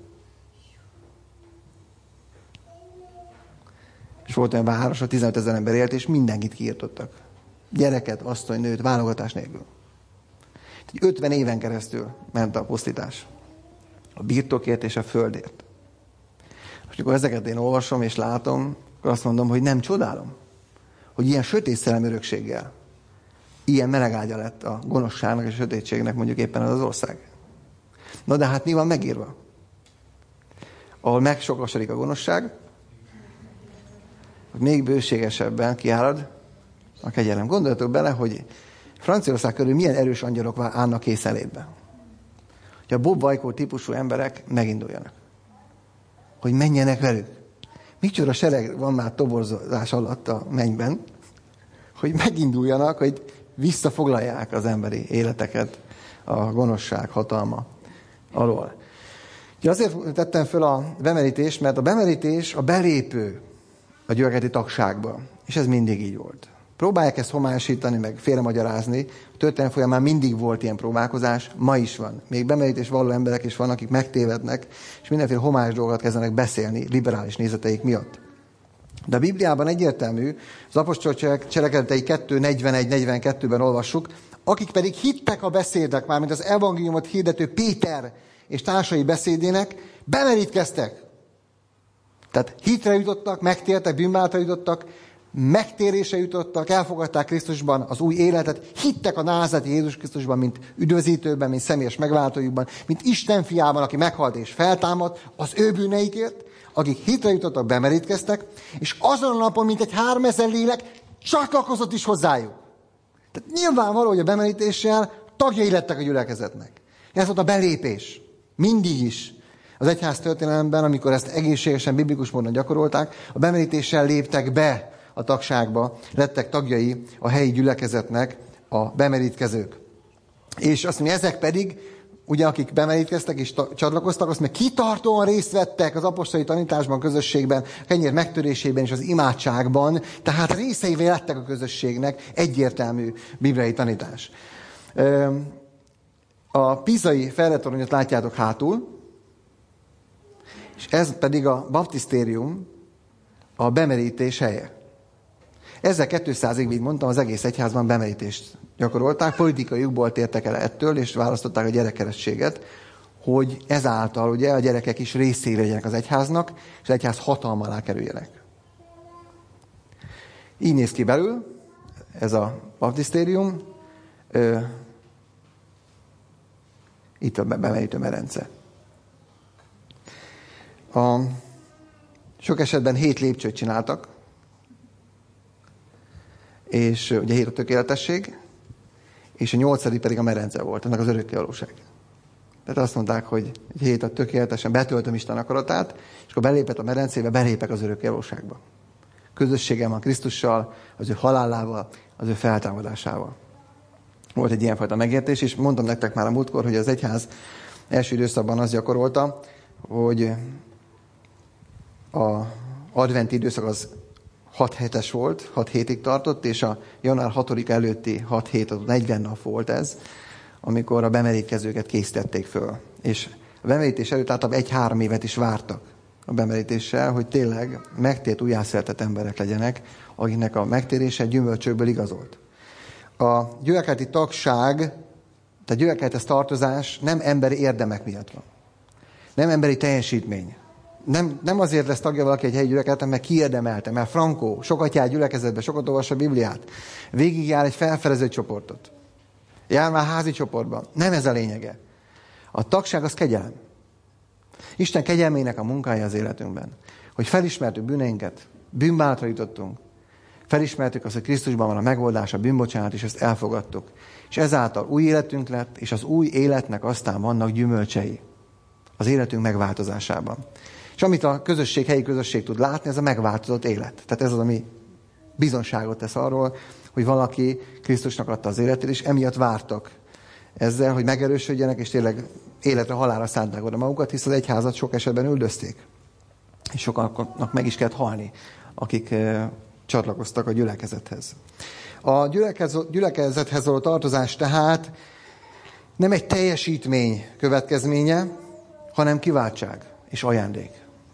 És volt olyan város, ahol tizenötezer ember élt, és mindenkit kiirtottak. Gyereket, asszony, nőt, válogatás nélkül. ötven éven keresztül ment a pusztítás. A birtokért és a földért. És amikor ezeket én olvasom és látom, akkor azt mondom, hogy nem csodálom, hogy ilyen sötét szellem örökséggel, ilyen melegágya lett a gonoszságnak és a sötétségnek mondjuk éppen az az ország. Na de hát mi van megírva? Ahol megsokasodik a gonoszság, hogy még bőségesebben kiárad a kegyelem. Gondoljatok bele, hogy Franciaország körül milyen erős angyalok állnak készenlétbe. Hogy a Bob Vajkó típusú emberek meginduljanak. Hogy menjenek velük. Micsoda sereg van már toborzás alatt a mennyben, hogy meginduljanak, hogy visszafoglalják az emberi életeket a gonoszság hatalma alól. Ugye azért tettem föl a bemerítést, mert a bemerítés a belépő a gyülekezeti tagságba. És ez mindig így volt. Próbálják ezt homályosítani, meg félremagyarázni. A történelem folyamán mindig volt ilyen próbálkozás, ma is van. Még bemerítés valló emberek is vannak, akik megtévednek, és mindenféle homályos dolgokat kezdenek beszélni liberális nézeteik miatt. De a Bibliában egyértelmű, az apostol cselekedetei kettő negyvenegy negyvenkettőben olvassuk, akik pedig hittek a beszédek, mármint az evangéliumot hirdető Péter és társai beszédének, bemerítkeztek. Tehát hitre jutottak, megtértek, bűnbánatra jutottak, megtérésre jutottak, elfogadták Krisztusban az új életet, hittek a názáreti Jézus Krisztusban, mint üdvözítőben, mint személyes megváltójukban, mint Isten fiában, aki meghalt és feltámadt az ő bűneikért, akik hitre jutottak, bemerítkeztek, és azon a napon, mint egy háromezer lélek, csatlakozott is hozzájuk. Tehát nyilvánvaló, hogy a bemerítéssel tagjai lettek a gyülekezetnek. Ez volt a belépés. Mindig is. Az egyház történelemben, amikor ezt egészségesen, biblikus módon gyakorolták, a bemerítéssel léptek be a tagságba, lettek tagjai a helyi gyülekezetnek a bemerítkezők. És azt mondja, ezek pedig, ugye akik bemerítkeztek és ta- csatlakoztak, azt mondja, kitartóan részt vettek az apostoli tanításban, közösségben, a kenyér megtörésében és az imádságban, tehát részeivé lettek a közösségnek, egyértelmű bibliai tanítás. A pízai fejlettoronyot látjátok hátul, és ez pedig a baptisztérium, a bemerítés helye. ezerkétszáz évig mondtam, az egész egyházban bemerítést gyakorolták, politikai jogból tértek el ettől, és választották a gyerekkeresztséget, hogy ezáltal ugye a gyerekek is részévé legyenek az egyháznak, és az egyház hatalma alá kerüljenek. Így néz ki belül ez a baptisztérium. Itt a bemerítő merence. A, sok esetben hét lépcsőt csináltak, és ugye hét a tökéletesség, és a nyolcadik pedig a merence volt, ennek az örökkévalóság. Tehát azt mondták, hogy hét a tökéletesen betöltöm Isten akaratát, és akkor belépett a merencébe, belépek az örökkévalóságba. Közösségem van Krisztussal, az ő halálával, az ő feltámadásával. Volt egy ilyenfajta megértés, és mondtam nektek már a múltkor, hogy az egyház első időszakban azt gyakorolta, hogy a adventi időszak az hat hetes volt, hat hétig tartott, és a január hatodika előtti hat hét, az negyven nap volt ez, amikor a bemerítkezőket készítették föl. És a bemerítés előtt általában egy-három évet is vártak a bemerítéssel, hogy tényleg megtért, újjászületett emberek legyenek, akiknek a megtérése gyümölcsökből igazolt. A gyülekezeti tagság, tehát gyülekezethez tartozás nem emberi érdemek miatt van. Nem emberi teljesítmény. Nem, nem azért lesz tagja valaki egy helyi gyülekezeten, mert kiérdemelte, mert frankó, sokat jár gyülekezetbe, sokat olvas a Bibliát, végig jár egy felfedező csoportot. Jár már házi csoportban. Nem ez a lényege. A tagság az kegyelem. Isten kegyelmének a munkája az életünkben. Hogy felismertük bűneinket, bűnbánatra jutottunk, felismertük azt, hogy Krisztusban van a megoldás, a bűnbocsánat, és ezt elfogadtuk. És ezáltal új életünk lett, és az új életnek aztán vannak gyümölcsei az életünk megváltozásában. És amit a közösség, helyi közösség tud látni, ez a megváltozott élet. Tehát ez az, ami bizonságot tesz arról, hogy valaki Krisztusnak adta az életét, és emiatt vártak ezzel, hogy megerősödjenek, és tényleg életre, halálra szánták oda magukat, hisz az egyházat sok esetben üldözték. És sokaknak meg is kellett halni, akik e, csatlakoztak a gyülekezethez. A gyülekezethez való tartozás tehát nem egy teljesítmény következménye, hanem kiváltság és ajándék.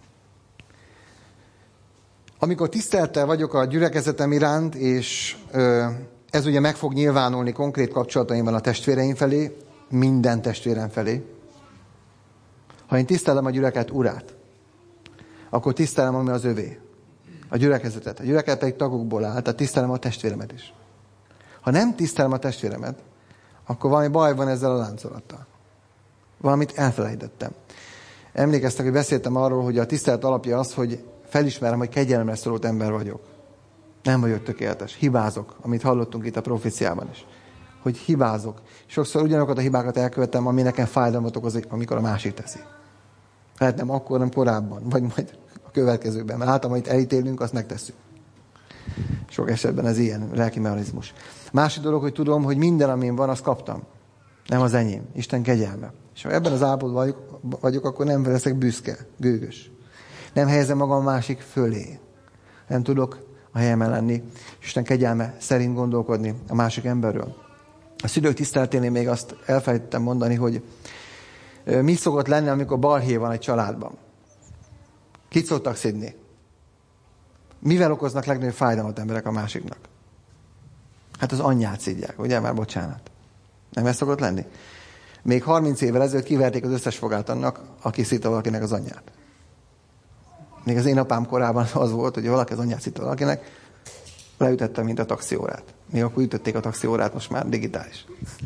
Amikor tisztelettel vagyok a gyülekezetem iránt, és ö, ez ugye meg fog nyilvánulni konkrét kapcsolataimban a testvéreim felé, minden testvérem felé. Ha én tisztelem a gyülekezet urát, akkor tisztelem, ami az övé. A gyülekezetet. A gyülekezet pedig tagokból áll, tehát tisztelem a testvéremet is. Ha nem tisztelem a testvéremet, akkor valami baj van ezzel a láncolattal. Valamit elfelejtettem. Emlékeztek, hogy beszéltem arról, hogy a tisztelet alapja az, hogy felismerem, hogy kegyelemre szorult ember vagyok. Nem vagyok tökéletes. Hibázok, amit hallottunk itt a proféciában is. Hogy hibázok. Sokszor ugyanazokat a hibákat elkövetem, ami nekem fájdalmat okozik, amikor a másik teszi. Lehet nem akkor, nem korábban, vagy majd a következőben. Mert általában, amit elítélünk, azt megtesszük. Sok esetben ez ilyen lelki mechanizmus. Másik dolog, hogy tudom, hogy minden, amin van, azt kaptam. Nem az enyém. Isten kegyelme. És ha ebben az állapotban vagyok, vagyok, akkor nem leszek büszke, gőgös. Nem helyezem magam a másik fölé. Nem tudok a helyemen lenni. Isten kegyelme szerint gondolkodni a másik emberről. A szülők tiszteleténél még azt elfelejtettem mondani, hogy mi szokott lenni, amikor balhé van egy családban. Kit szoktak szidni? Mivel okoznak legnagyobb fájdalmat emberek a másiknak? Hát az anyját szidják, ugye? Már bocsánat. Nem ez szokott lenni? Még harminc évvel ezelőtt kiverték az összes fogát annak, aki szidta valakinek az anyját. Még az én apám korában az volt, hogy valaki az anyját szidta valakinek, leütettem, mint a taxiórát. Még akkor ütötték a taxiórát, most már digitális.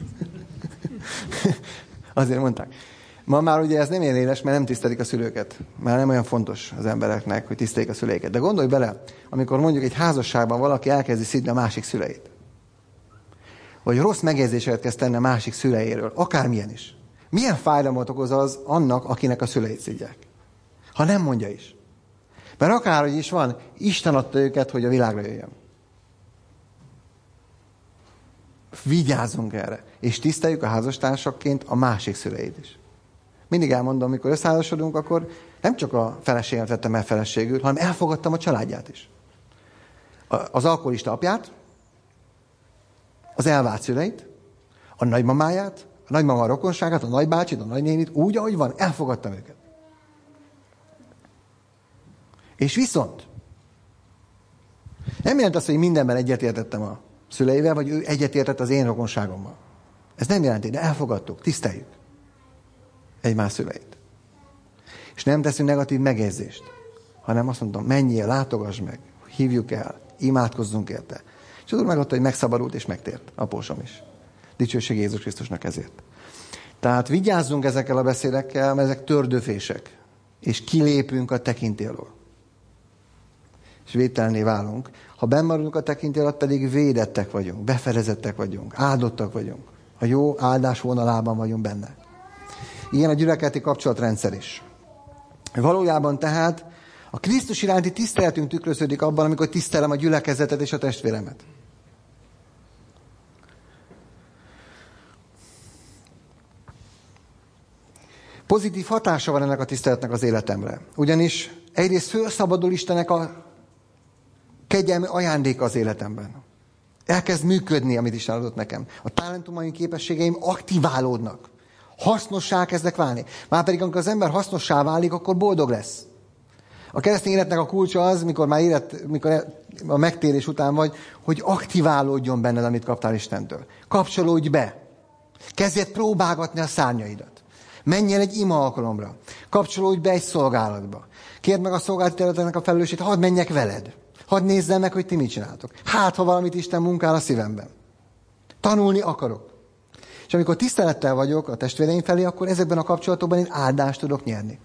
Azért mondták. Ma már ugye ez nem ilyen éles, mert nem tisztelik a szülőket. Már nem olyan fontos az embereknek, hogy tisztelik a szüleiket. De gondolj bele, amikor mondjuk egy házasságban valaki elkezdi szidni a másik szüleit. Vagy rossz megjegyzéseket kezd tenni a másik szüleiről. Akármilyen is. Milyen fájdalmat okoz az annak, akinek a szüleit szidják? Ha nem mondja is. Mert akárhogy is van, Isten adta őket, hogy a világra jöjjön. Vigyázzunk erre. És tiszteljük a házastársakként a másik szüleit is. Mindig elmondom, amikor összeházasodunk, akkor nem csak a feleséget vettem el feleségül, hanem elfogadtam a családját is. Az alkoholista apját, az elvált szüleit, a nagymamáját, a nagymama rokonságát, a nagybácsit, a nagynénit, úgy, ahogy van, elfogadtam őket. És viszont nem jelent azt, hogy mindenben egyetértettem a szüleivel, vagy ő egyetértett az én rokonságommal. Ez nem jelenti, de elfogadtuk, tiszteljük egymás szüleit. És nem teszünk negatív megjegyzést, hanem azt mondtam, menjél, látogass meg, hívjuk el, imádkozzunk érte. És az Úr megadta, hogy megszabadult és megtért, apósom is. Dicsőség Jézus Krisztusnak ezért. Tehát vigyázzunk ezekkel a beszédekkel, mert ezek tördöfések, és kilépünk a tekintély alól. És védtelenné válunk. Ha benn maradunk a tekintély alatt, pedig védettek vagyunk, befedezettek vagyunk, áldottak vagyunk. A jó áldás vonalában vagyunk benne. Ilyen a gyülekezeti kapcsolatrendszer is. Valójában tehát a Krisztus iránti tiszteletünk tükröződik abban, amikor tisztelem a gyülekezetet és a testvéremet. Pozitív hatása van ennek a tiszteletnek az életemre. Ugyanis egyrészt felszabadul Istennek a kegyelmi ajándéka az életemben. Elkezd működni, amit Isten adott nekem. A talentumaim, képességeim aktiválódnak. Hasznossá kezdek válni. Márpedig, amikor az ember hasznossá válik, akkor boldog lesz. A keresztény életnek a kulcsa az, mikor már élet, mikor a megtérés után vagy, hogy aktiválódjon benned, amit kaptál Istentől. Kapcsolódj be. Kezdj próbálgatni a szárnyaidat. Menj el egy ima alkalomra. Kapcsolódj be egy szolgálatba. Kérd meg a szolgálati területnek a felelősét, hadd menjek veled. Hadd nézzem meg, hogy ti mit csináltok. Hát, ha valamit Isten munkál a szívemben. Tanulni akarok. És amikor tisztelettel vagyok a testvéreim felé, akkor ezekben a kapcsolatokban én áldást tudok nyerni.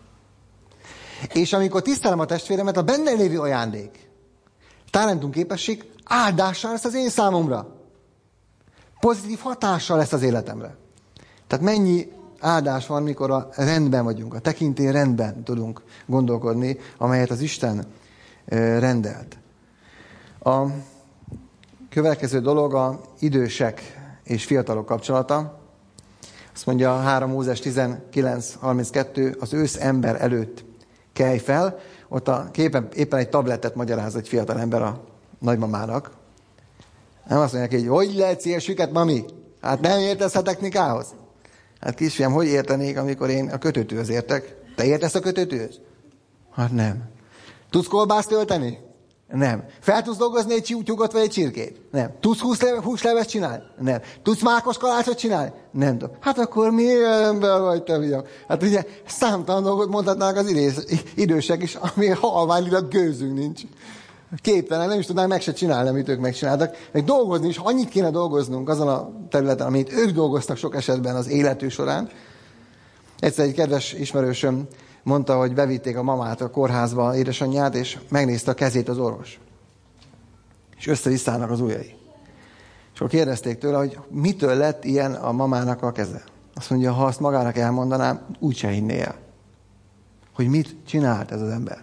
És amikor tisztelem a testvéremet, a benne lévő ajándék, talentum, képesség áldással lesz az én számomra. Pozitív hatással lesz az életemre. Tehát mennyi áldás van, mikor a rendben vagyunk, a tekintély rendben tudunk gondolkodni, amelyet az Isten rendelt. A következő dolog a idősek és fiatalok kapcsolata. Azt mondja a három Mózes tizenkilenc harminckettő, az ősz ember előtt kelj fel. Ott a képen éppen egy tabletet magyaráz egy fiatal ember a nagymamának. Nem azt mondják, hogy hogy lehetsz ilyen süket, mami? Hát nem értesz a technikához? Hát kisfiam, hogy értenék, amikor én a kötőtűhöz értek? Te értesz a kötőtűhöz? Hát nem. Tudsz kolbászt tölteni? Nem. Fel tudsz dolgozni egy tyúkot vagy egy csirkét? Nem. Tudsz húslevest csinálni? Nem. Tudsz mákos kalácsot csinálni? Nem tudom. Hát akkor milyen ember vagy te, fiam? Hát ugye számtalan dolgot mondhatnák az idéz, idősek is, ami halványilag gőzünk nincs. Képtelen, nem is tudnánk meg se csinálni, amit ők megcsináltak. Meg dolgozni is, annyit kéne dolgoznunk azon a területen, amit ők dolgoztak sok esetben az életük során. Egyszer egy kedves ismerősöm mondta, hogy bevitték a mamát a kórházba, édesanyját, és megnézte a kezét az orvos. És össze-visszállnak az ujjai. És akkor kérdezték tőle, hogy mitől lett ilyen a mamának a keze. Azt mondja, ha azt magának elmondanám, úgyse hinné el. Hogy mit csinált ez az ember.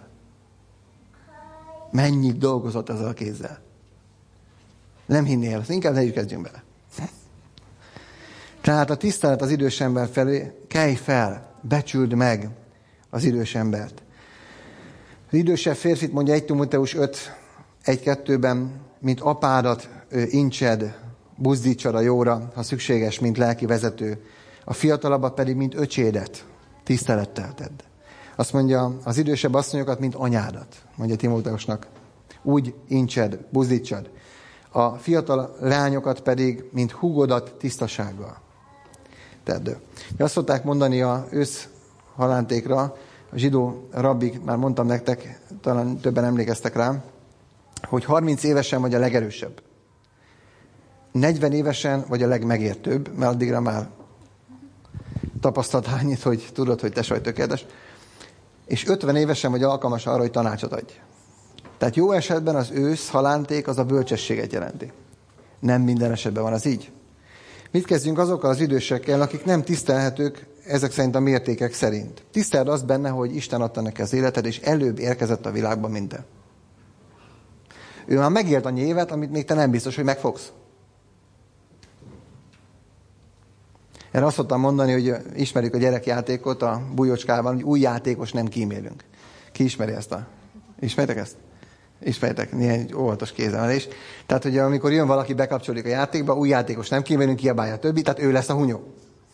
Mennyit dolgozott ezzel a kézzel. Nem hinné el, azt inkább ne is kezdjünk bele. Tehát a tisztelet az idős ember felé, kelj fel, becsüld meg az idős embert. Az idősebb férfit mondja egy Timóteus öt egy kettőben, mint apádat incsed, buzdítsad a jóra, ha szükséges, mint lelki vezető. A fiatalabbat pedig, mint öcsédet, tisztelettel tedd. Azt mondja, az idősebb asszonyokat, mint anyádat, mondja Timóteusnak. Úgy incsed, buzdítsad. A fiatal lányokat pedig, mint húgodat tisztasággal tedd. Azt szokták mondani a ősz halántékra, a zsidó rabbik, már mondtam nektek, talán többen emlékeztek rá, hogy harminc évesen vagy a legerősebb. negyven évesen vagy a legmegértőbb, mert addigra már tapasztalt hányit, hogy tudod, hogy te vagy tökéletes. És ötven évesen vagy alkalmas arra, hogy tanácsot adj. Tehát jó esetben az ősz, halánték, az a bölcsességet jelenti. Nem minden esetben van az így. Mit kezdjünk azokkal az idősekkel, akik nem tisztelhetők ezek szerint a mértékek szerint? Tiszteld azt benne, hogy Isten adta neki az életed, és előbb érkezett a világban minden. Ő már megélt annyi évet, amit még te nem biztos, hogy megfogsz. Erre azt szoktam mondani, hogy ismerjük a gyerekjátékot a bujocskában, hogy új játékos nem kímélünk. Ki ismeri ezt a... Ismeritek ezt? Ismeritek, néhány óvatos kézemelés. Tehát, hogy amikor jön valaki, bekapcsolódik a játékba, új játékos nem kímélünk, kiabálja a többi, tehát ő lesz a hunyó.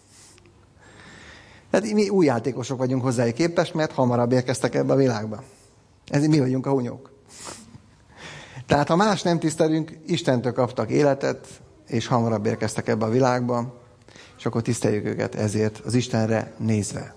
Tehát mi új játékosok vagyunk hozzájuk képest, mert hamarabb érkeztek ebbe a világba. Ez mi vagyunk a hunyók. Tehát ha más nem tisztelünk, Istentől kaptak életet, és hamarabb érkeztek ebbe a világba, és akkor tiszteljük őket ezért az Istenre nézve.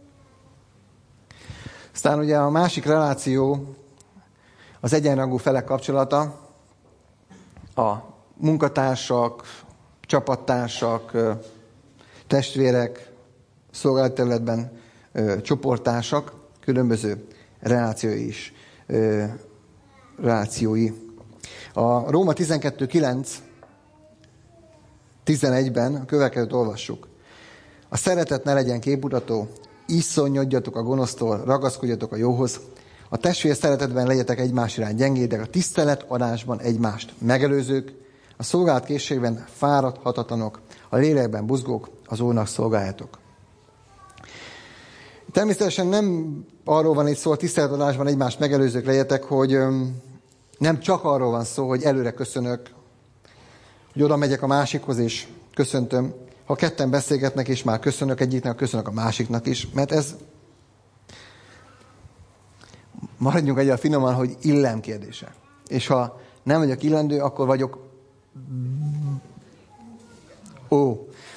Aztán ugye a másik reláció az egyenrangú felek kapcsolata, a munkatársak, csapattársak, testvérek, szolgálatterületben csoporttársak, különböző relációi is. Relációi. A Róma tizenkettő kilenc tizenegyben a következőt olvassuk. A szeretet ne legyen képmutató, iszonyodjatok a gonosztól, ragaszkodjatok a jóhoz. A testvér szeretetben legyetek egymás iránt gyengédek, a tisztelet adásban egymást megelőzők, a szolgálatkészségben fáradhatatlanok, a lélekben buzgók, az Úrnak szolgáljatok. Természetesen nem arról van itt szó, a tiszteletadásban egymást megelőzők legyetek, hogy nem csak arról van szó, hogy előre köszönök, hogy oda megyek a másikhoz és köszöntöm. Ha ketten beszélgetnek, és már köszönök egyiknek, köszönök a másiknak is, mert ez, maradjunk egyáltalán finoman, hogy illem kérdése. És ha nem vagyok illendő, akkor vagyok ó.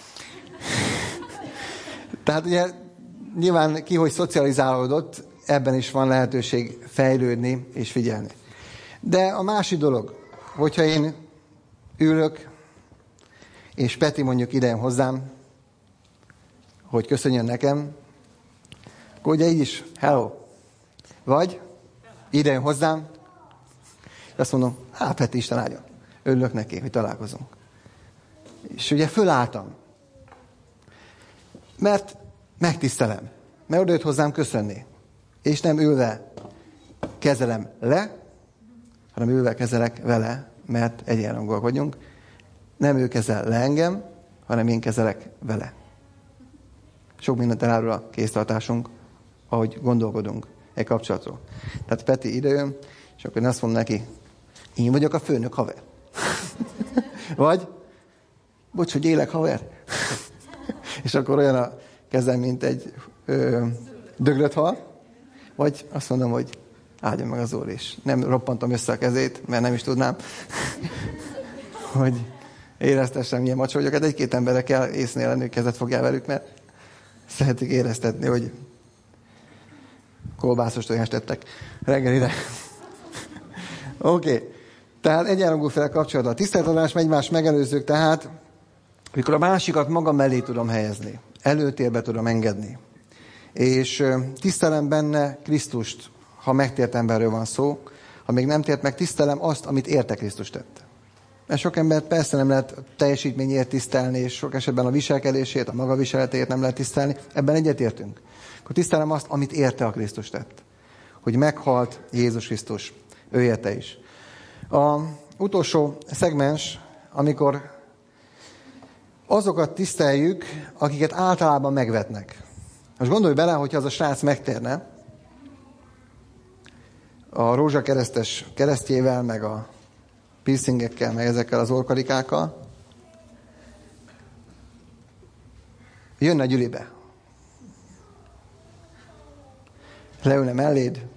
Tehát ugye nyilván ki, hogy szocializálódott, ebben is van lehetőség fejlődni és figyelni. De a másik dolog, hogyha én ülök, és Peti mondjuk idejön hozzám, hogy köszönjön nekem, akkor ugye így is, hello. Vagy idejön hozzám, és azt mondom, á, Peti, Isten áldjon. Örülök neki, hogy találkozunk. És ugye fölálltam. Mert megtisztelem. Mert oda jött hozzám köszönni. És nem ülve kezelem le, hanem ülve kezelek vele, mert egyenrangúak vagyunk. Nem ő kezel le engem, hanem én kezelek vele. Sok mindent elárul a kéztartásunk, ahogy gondolkodunk egy kapcsolatról. Tehát Peti idejön, és akkor én azt mondom neki, én vagyok a főnök, haver. Vagy, bocs, hogy élek, haver. És akkor olyan a kezem, mint egy ö, döglött hal. Vagy azt mondom, hogy áldja meg az Úr, és nem roppantom össze a kezét, mert nem is tudnám, hogy éreztessem, milyen macsó vagyok. Hát egy-két emberre kell észnél lenni, kezet fogjál velük, mert szeretik éreztetni, hogy kolbászos tojást tettek reggelire. Oké. Okay. Tehát egyenrangú fel kapcsolatban. A tiszteletadás egymás megelőzők, tehát amikor a másikat magam mellé tudom helyezni, előtérbe tudom engedni, és tisztelem benne Krisztust, ha megtért emberről van szó, ha még nem tért meg, tisztelem azt, amit érte Krisztus tett. Mert sok embert persze nem lehet teljesítményért tisztelni, és sok esetben a viselkedését, a maga viseletét nem lehet tisztelni, ebben egyetértünk. Akkor tisztelem azt, amit érte a Krisztus tett. Hogy meghalt Jézus Krisztus, ő érte is. A utolsó szegmens, amikor azokat tiszteljük, akiket általában megvetnek. Most gondolj bele, hogyha az a srác megtérne a rózsakeresztes keresztjével, meg a piercingekkel, meg ezekkel az orkarikákkal, jönne a gyülibe. Leülne melléd,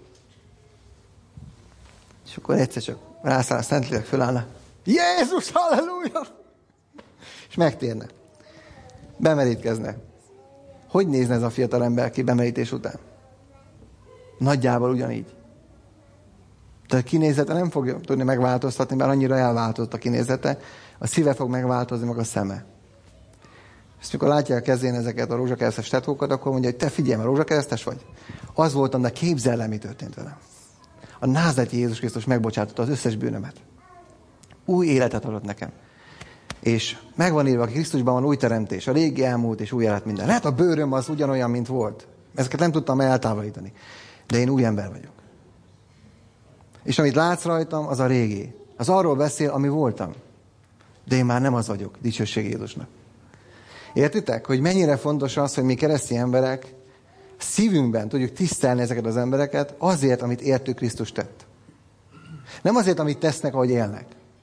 és akkor egyszer csak rászáll a Szentlélek, fölállna. Jézus, halleluja! És megtérne. Bemerítkezne. Hogy nézne ez a fiatal ember ki bemerítés után? Nagyjából ugyanígy. Tehát a kinézete nem fogja tudni megváltoztatni, mert annyira elváltozott a kinézete. A szíve fog megváltozni, meg a szeme. És mikor látja a kezén ezeket a rózsakeresztes tetkókat, akkor mondja, hogy te figyelj, mert rózsakeresztes vagy. Az voltam, de képzeld el, mi történt velem. A názáreti Jézus Krisztus megbocsátotta az összes bűnömet. Új életet adott nekem. És megvan írva, hogy Krisztusban van új teremtés. A régi elmúlt és új élet minden. Lehet a bőröm az ugyanolyan, mint volt. Ezeket nem tudtam eltávolítani. De én új ember vagyok. És amit látsz rajtam, az a régi. Az arról beszél, ami voltam. De én már nem az vagyok. Dicsőség Jézusnak. Értitek, hogy mennyire fontos az, hogy mi keresztény emberek szívünkben tudjuk tisztelni ezeket az embereket azért, amit értük Krisztus tett. Nem azért, amit tesznek, ahogy élnek.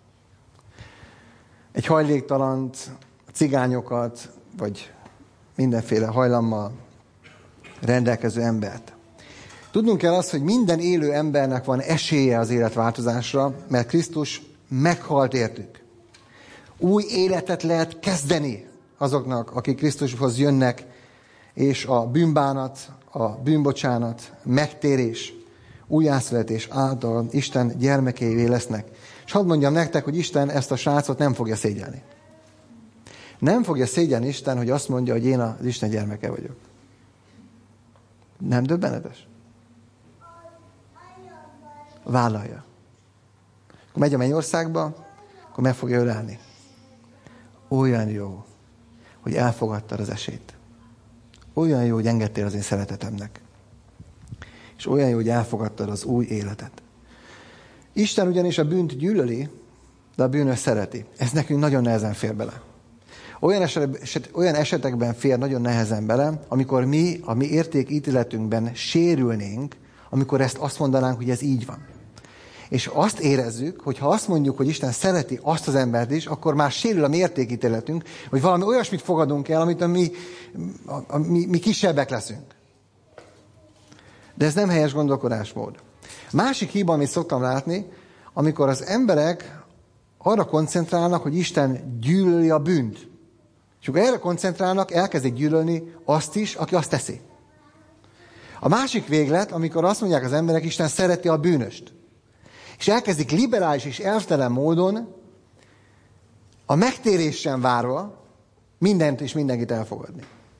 Egy hajléktalant, cigányokat, vagy mindenféle hajlammal rendelkező embert. Tudnunk kell azt, hogy minden élő embernek van esélye az életváltozásra, mert Krisztus meghalt értük. Új életet lehet kezdeni azoknak, akik Krisztushoz jönnek, és a bűnbánat, a bűnbocsánat, megtérés, újjászületés által Isten gyermekeivé lesznek. És hadd mondjam nektek, hogy Isten ezt a srácot nem fogja szégyelni. Nem fogja szégyelni Isten, hogy azt mondja, hogy én az Isten gyermeke vagyok. Nem döbbenetes? Vállalja. Akkor megy a mennyországba, akkor meg fogja ölelni. Olyan jó, hogy elfogadtad az esélyt. Olyan jó, hogy engedtél az én szeretetemnek. És olyan jó, hogy elfogadtad az új életet. Isten ugyanis a bűnt gyűlöli, de a bűnös szereti. Ez nekünk nagyon nehezen fér bele. Olyan, eset, olyan esetekben fér nagyon nehezen bele, amikor mi a mi értékítéletünkben sérülnénk, amikor ezt azt mondanánk, hogy ez így van. És azt érezzük, hogy ha azt mondjuk, hogy Isten szereti azt az embert is, akkor már sérül a mi értékítéletünk, hogy valami olyasmit fogadunk el, amit a mi, a, a, mi, mi kisebbek leszünk. De ez nem helyes gondolkodásmód. Másik hiba, amit szoktam látni, amikor az emberek arra koncentrálnak, hogy Isten gyűlöli a bűnt. És akkor erre koncentrálnak, elkezdik gyűlölni azt is, aki azt teszi. A másik véglet, amikor azt mondják az emberek, Isten szereti a bűnöst. És elkezdik liberális és elvtelen módon a megtérésen várva mindent és mindenkit elfogadni.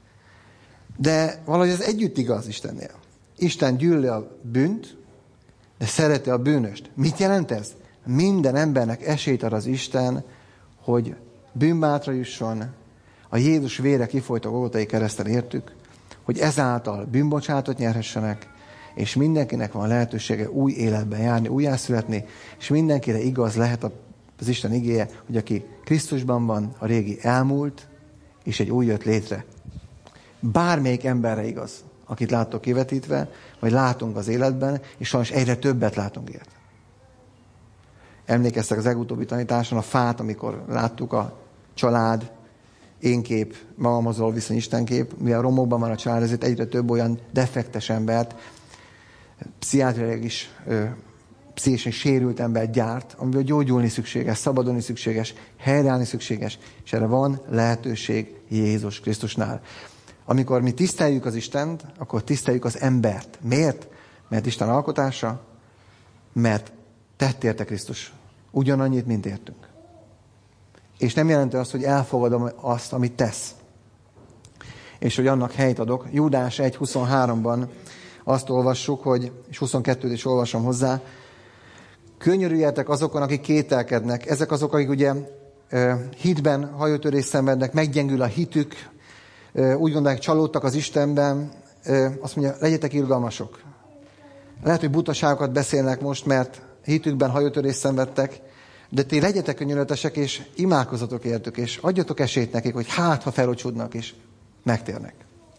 De valahogy ez együtt igaz Istennél. Isten gyűlöli a bűnt, de szereti a bűnöst. Mit jelent ez? Minden embernek esélyt ad az Isten, hogy bűnbánatra jusson, a Jézus vére kifolyt a Golgotai kereszten értük, hogy ezáltal bűnbocsánatot nyerhessenek, és mindenkinek van lehetősége új életben járni, újjászületni, és mindenkire igaz lehet az Isten igéje, hogy aki Krisztusban van, a régi elmúlt, és egy új jött létre. Bármelyik emberre igaz, akit láttok kivetítve, vagy látunk az életben, és sajnos egyre többet látunk ilyet. Emlékeztek az legutóbbi tanításon a fát, amikor láttuk a család, én kép, magamhoz való viszony Istenkép, mivel romokban van a család, ezért egyre több olyan defektes embert, pszichiátriailag is pszichésen sérült embert gyárt, amiből gyógyulni szükséges, szabadulni szükséges, helyreállni szükséges, és erre van lehetőség Jézus Krisztusnál. Amikor mi tiszteljük az Istent, akkor tiszteljük az embert. Miért? Mert Isten alkotása, mert tett érte Krisztus ugyanannyit, mint értünk. És nem jelenti azt, hogy elfogadom azt, amit tesz. És hogy annak helyt adok. Júdás egy huszonháromban azt olvassuk, hogy, és huszonkettőt is olvasom hozzá, könyörüljetek azokon, akik kételkednek. Ezek azok, akik ugye hitben hajótörést szenvednek, meggyengül a hitük, úgy gondolják, csalódtak az Istenben. Azt mondja, legyetek irgalmasok. Lehet, hogy butaságokat beszélnek most, mert hitükben hajótörést szenvedtek, de ti legyetek könyörületesek, és imádkozzatok értük, és adjatok esélyt nekik, hogy hát, ha felocsúdnak, és megtérnek.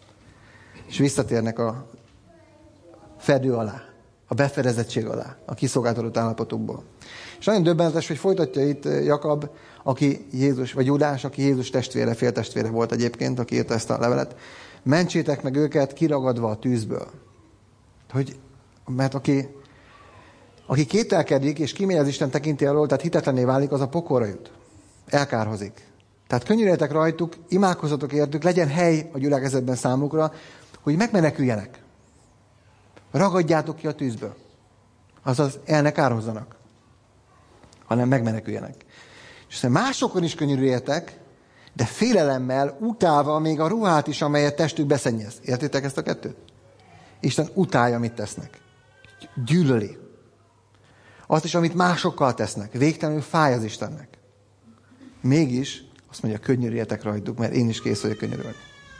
És visszatérnek a fedő alá, a befedezettség alá, a kiszolgáltatott állapotukból. És nagyon döbbenetes, hogy folytatja itt Jakab, aki Jézus, vagy Júdás, aki Jézus testvére, féltestvére volt egyébként, aki írta ezt a levelet. Mentsétek meg őket kiragadva a tűzből. Hogy, mert aki, aki kételkedik, és kimegy az Isten tekinti alól, tehát hitetlenné válik, az a pokolra jut. Elkárhozik. Tehát könyörüljetek rajtuk, imádkozzatok értük, legyen hely a gyülekezetben számukra, hogy megmeneküljenek. Ragadjátok ki a tűzből. Azaz el ne kárhozzanak, hanem megmeneküljenek. És másokon is könyörüljetek, de félelemmel utálva még a ruhát is, amelyet testük beszennyez. Értitek ezt a kettőt? Isten utálja, amit tesznek. Gyűlöli. Azt is, amit másokkal tesznek. Végtelenül fáj az Istennek. Mégis azt mondja, könyörüljetek rajtuk, mert én is kész vagyok könyörülni.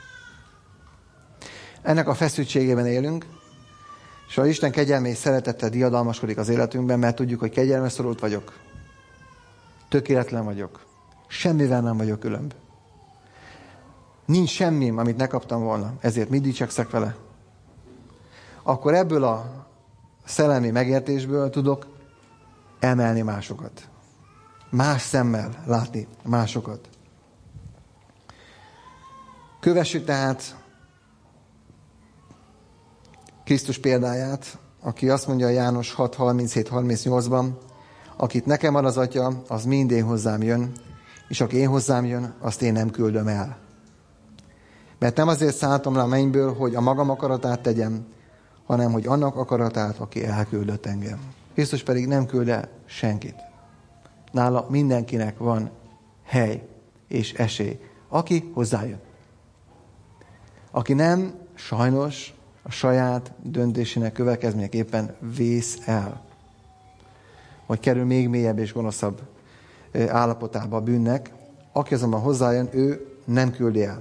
Ennek a feszültségében élünk, és az Isten kegyelme és szeretete diadalmaskodik az életünkben, mert tudjuk, hogy kegyelme szorult vagyok. Tökéletlen vagyok. Semmivel nem vagyok különb. Nincs semmim, amit ne kaptam volna, ezért mit dicsekszek vele? Akkor ebből a szellemi megértésből tudok emelni másokat. Más szemmel látni másokat. Kövessük tehát Krisztus példáját, aki azt mondja a János hat harminchét harmincnyolcban, akit nekem ad az Atya, az mind én hozzám jön, és aki én hozzám jön, azt én nem küldöm el. Mert nem azért szálltam le a mennyből, hogy a magam akaratát tegyem, hanem hogy annak akaratát, aki elküldött engem. Krisztus pedig nem küld el senkit. Nála mindenkinek van hely és esély, aki hozzájön. Aki nem, sajnos a saját döntésének következményeképpen vész el. Vagy kerül még mélyebb és gonoszabb állapotába a bűnnek. Aki azonban hozzájön, ő nem küldi el.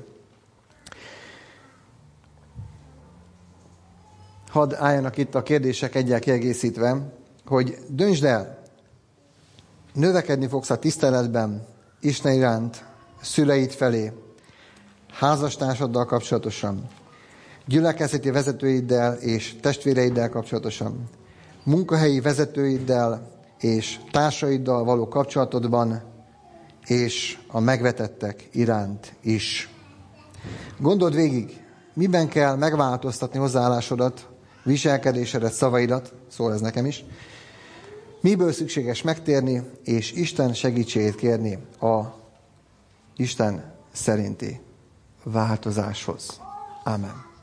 Hadd álljanak itt a kérdések egyel kiegészítve, hogy döntsd el, növekedni fogsz a tiszteletben, Isten iránt, szüleid felé, házastársaddal kapcsolatosan, gyülekezeti vezetőiddel és testvéreiddel kapcsolatosan, munkahelyi vezetőiddel és társaiddal való kapcsolatodban, és a megvetettek iránt is. Gondold végig, miben kell megváltoztatni hozzáállásodat, viselkedésedet, szavaidat, szól ez nekem is, miből szükséges megtérni, és Isten segítségét kérni a Isten szerinti változáshoz. Ámen.